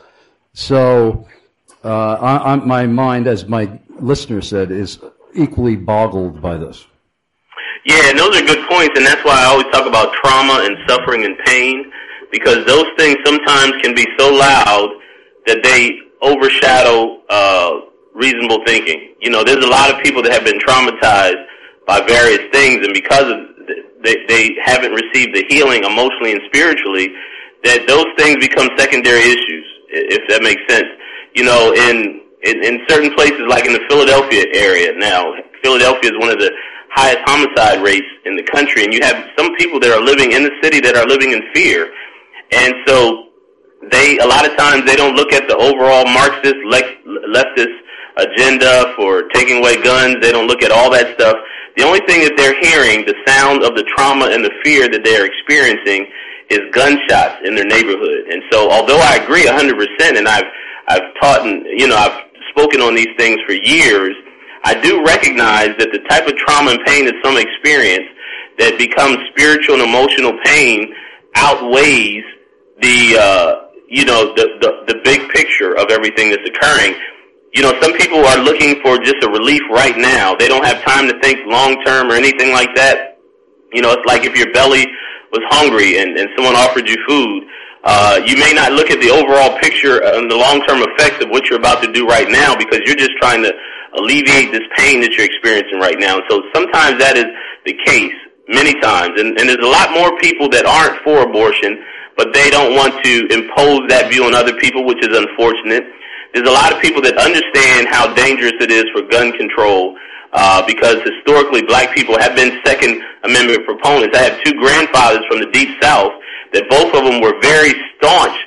So, uh, I, I, my mind, as my listener said, is equally boggled by this. Yeah, and those are good points, and that's why I always talk about trauma and suffering and pain, because those things sometimes can be so loud that they overshadow uh, reasonable thinking. You know, there's a lot of people that have been traumatized by various things, and because of they, they haven't received the healing emotionally and spiritually, that those things become secondary issues, if that makes sense. You know, in, in, in certain places, like in the Philadelphia area now, Philadelphia is one of the highest homicide rates in the country, and you have some people that are living in the city that are living in fear. And so they, a lot of times, they don't look at the overall Marxist, leftist agenda for taking away guns. They don't look at all that stuff. The only thing that they're hearing, the sound of the trauma and the fear that they're experiencing, is gunshots in their neighborhood. And so, although I agree one hundred percent, and I've I've taught and you know I've spoken on these things for years, I do recognize that the type of trauma and pain that some experience that becomes spiritual and emotional pain outweighs the uh, you know the, the the big picture of everything that's occurring. You know, some people are looking for just a relief right now. They don't have time to think long term or anything like that. You know, it's like if your belly was hungry and, and someone offered you food. Uh, you may not look at the overall picture and the long term effects of what you're about to do right now, because you're just trying to alleviate this pain that you're experiencing right now. And so sometimes that is the case, many times. And, and there's a lot more people that aren't for abortion, but they don't want to impose that view on other people, which is unfortunate. There's a lot of people that understand how dangerous it is for gun control, uh, because historically black people have been Second Amendment proponents. I have two grandfathers from the Deep South that both of them were very staunch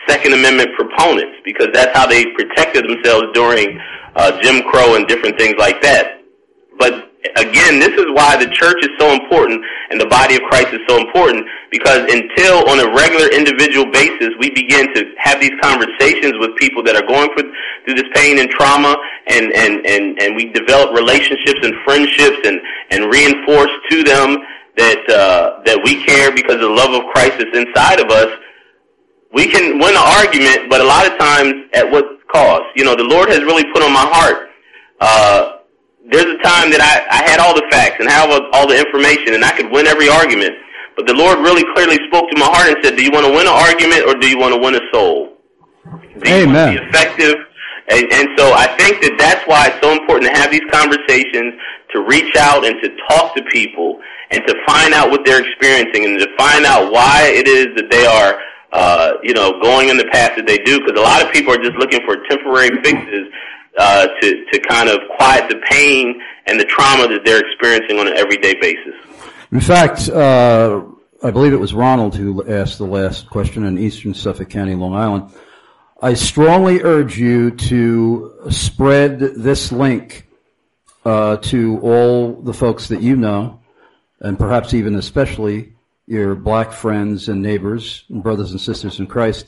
Second Amendment proponents, because that's how they protected themselves during uh, Jim Crow and different things like that. But again, this is why the church is so important and the body of Christ is so important, because until on a regular individual basis we begin to have these conversations with people that are going through this pain and trauma, and, and, and, and we develop relationships and friendships and, and reinforce to them that uh, that we care because of the love of Christ that's inside of us, we can win an argument, but a lot of times at what cost? You know, the Lord has really put on my heart, uh, there's a time that I, I had all the facts and have all the information and I could win every argument. But the Lord really clearly spoke to my heart and said, do you want to win an argument or do you want to win a soul? Do you Amen. want to be effective? And, and so I think that that's why it's so important to have these conversations, to reach out and to talk to people and to find out what they're experiencing and to find out why it is that they are, uh, you know, going in the path that they do. Because a lot of people are just looking for temporary fixes Uh, to, to kind of quiet the pain and the trauma that they're experiencing on an everyday basis. In fact, uh, I believe it was Ronald who asked the last question in Eastern Suffolk County, Long Island. I strongly urge you to spread this link uh, to all the folks that you know, and perhaps even especially your black friends and neighbors and brothers and sisters in Christ.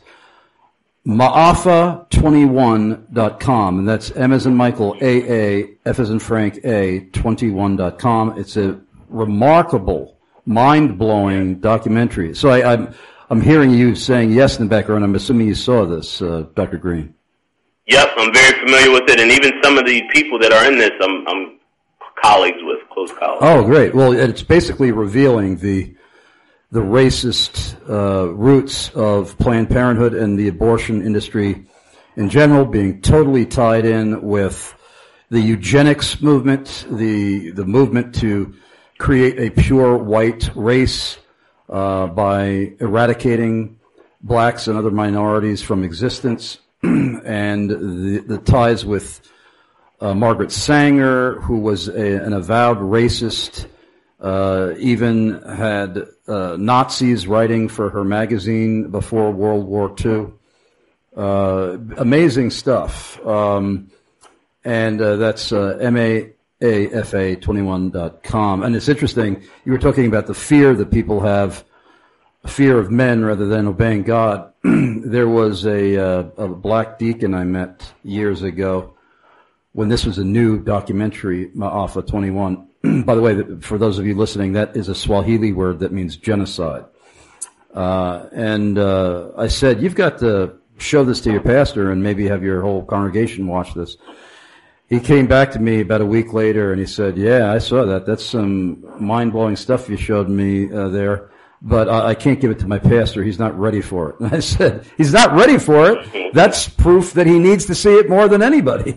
Maafa twenty-one dot com, and that's M as in Michael, A A, F as in Frank, A, twenty-one dot com. It's a remarkable, mind-blowing documentary. So I, I'm, I'm hearing you saying yes in the background. I'm assuming you saw this, uh, Doctor Green. Yep, I'm very familiar with it, and even some of the people that are in this, I'm, I'm colleagues with, close colleagues. Oh, great. Well, it's basically revealing the the racist uh, roots of Planned Parenthood and the abortion industry in general, being totally tied in with the eugenics movement, the the movement to create a pure white race uh, by eradicating blacks and other minorities from existence, and the, the ties with uh, Margaret Sanger, who was a, an avowed racist. Uh, even had uh, Nazis writing for her magazine before World War Two. Uh, amazing stuff. Um, and uh, that's uh, M A A F A twenty-one dot com. And it's interesting, you were talking about the fear that people have, fear of men rather than obeying God. There was a, uh, a black deacon I met years ago when this was a new documentary, Maafa twenty-one. By the way, for those of you listening, that is a Swahili word that means genocide. Uh, and uh, I said, you've got to show this to your pastor and maybe have your whole congregation watch this. He came back to me about a week later and he said, yeah, I saw that. That's some mind-blowing stuff you showed me uh, there, but I, I can't give it to my pastor. He's not ready for it. And I said, he's not ready for it. That's proof that he needs to see it more than anybody.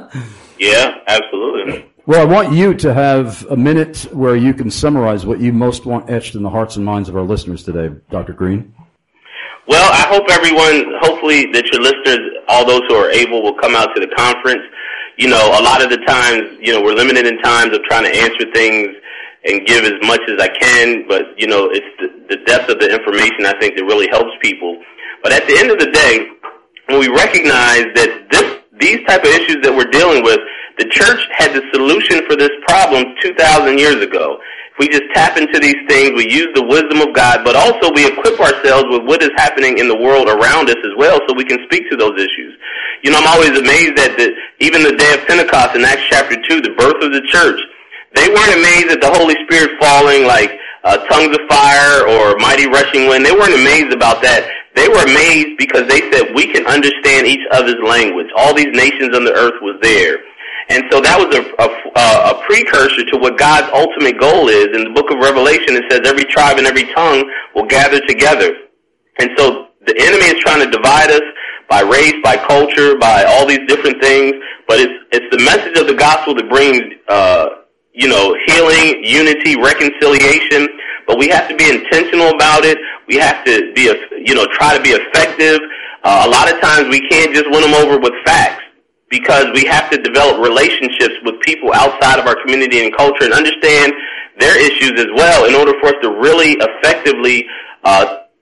Yeah, absolutely. Well, I want you to have a minute where you can summarize what you most want etched in the hearts and minds of our listeners today, Doctor Green. Well, I hope everyone, hopefully that your listeners, all those who are able, will come out to the conference. You know, a lot of the times, you know, we're limited in times of trying to answer things and give as much as I can, but, you know, it's the, the depth of the information, I think, that really helps people. But at the end of the day, when we recognize that this, these type of issues that we're dealing with, the church had the solution for this problem two thousand years ago. If we just tap into these things, we use the wisdom of God, but also we equip ourselves with what is happening in the world around us as well so we can speak to those issues. You know, I'm always amazed that the, even the day of Pentecost in Acts chapter two, the birth of the church, they weren't amazed at the Holy Spirit falling like uh, tongues of fire or mighty rushing wind. They weren't amazed about that. They were amazed because they said, we can understand each other's language. All these nations on the earth was there. And so that was a, a, a precursor to what God's ultimate goal is. In the book of Revelation, it says every tribe and every tongue will gather together. And so the enemy is trying to divide us by race, by culture, by all these different things. But it's it's the message of the gospel that brings, uh, you know, healing, unity, reconciliation. But we have to be intentional about it. We have to be, you know, try to be effective. Uh, a lot of times we can't just win them over with facts, because we have to develop relationships with people outside of our community and culture and understand their issues as well in order for us to really effectively uh,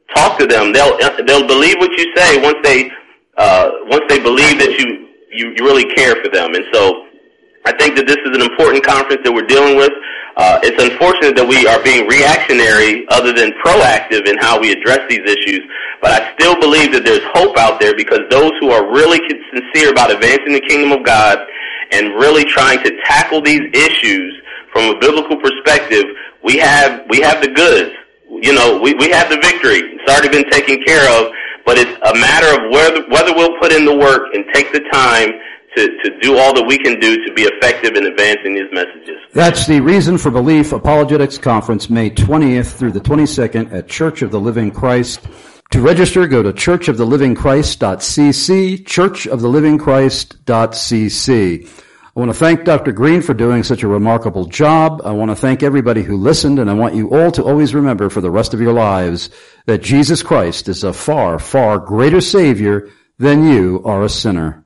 talk to them. They'll they'll believe what you say once they uh, once they believe that you, you you really care for them. And so I think that this is an important conference that we're dealing with. Uh, it's unfortunate that we are being reactionary other than proactive in how we address these issues, but I still believe that there's hope out there, because those who are really sincere about advancing the kingdom of God and really trying to tackle these issues from a biblical perspective, we have we have the goods. You know, we, we have the victory. It's already been taken care of, but it's a matter of whether, whether we'll put in the work and take the time to, to do all that we can do to be effective in advancing these messages. That's the Reason for Belief Apologetics Conference, May twentieth through the twenty-second at Church of the Living Christ. To register, go to church of the living christ dot c c, church of the living christ dot c c. I want to thank Doctor Green for doing such a remarkable job. I want to thank everybody who listened, and I want you all to always remember for the rest of your lives that Jesus Christ is a far, far greater Savior than you are a sinner.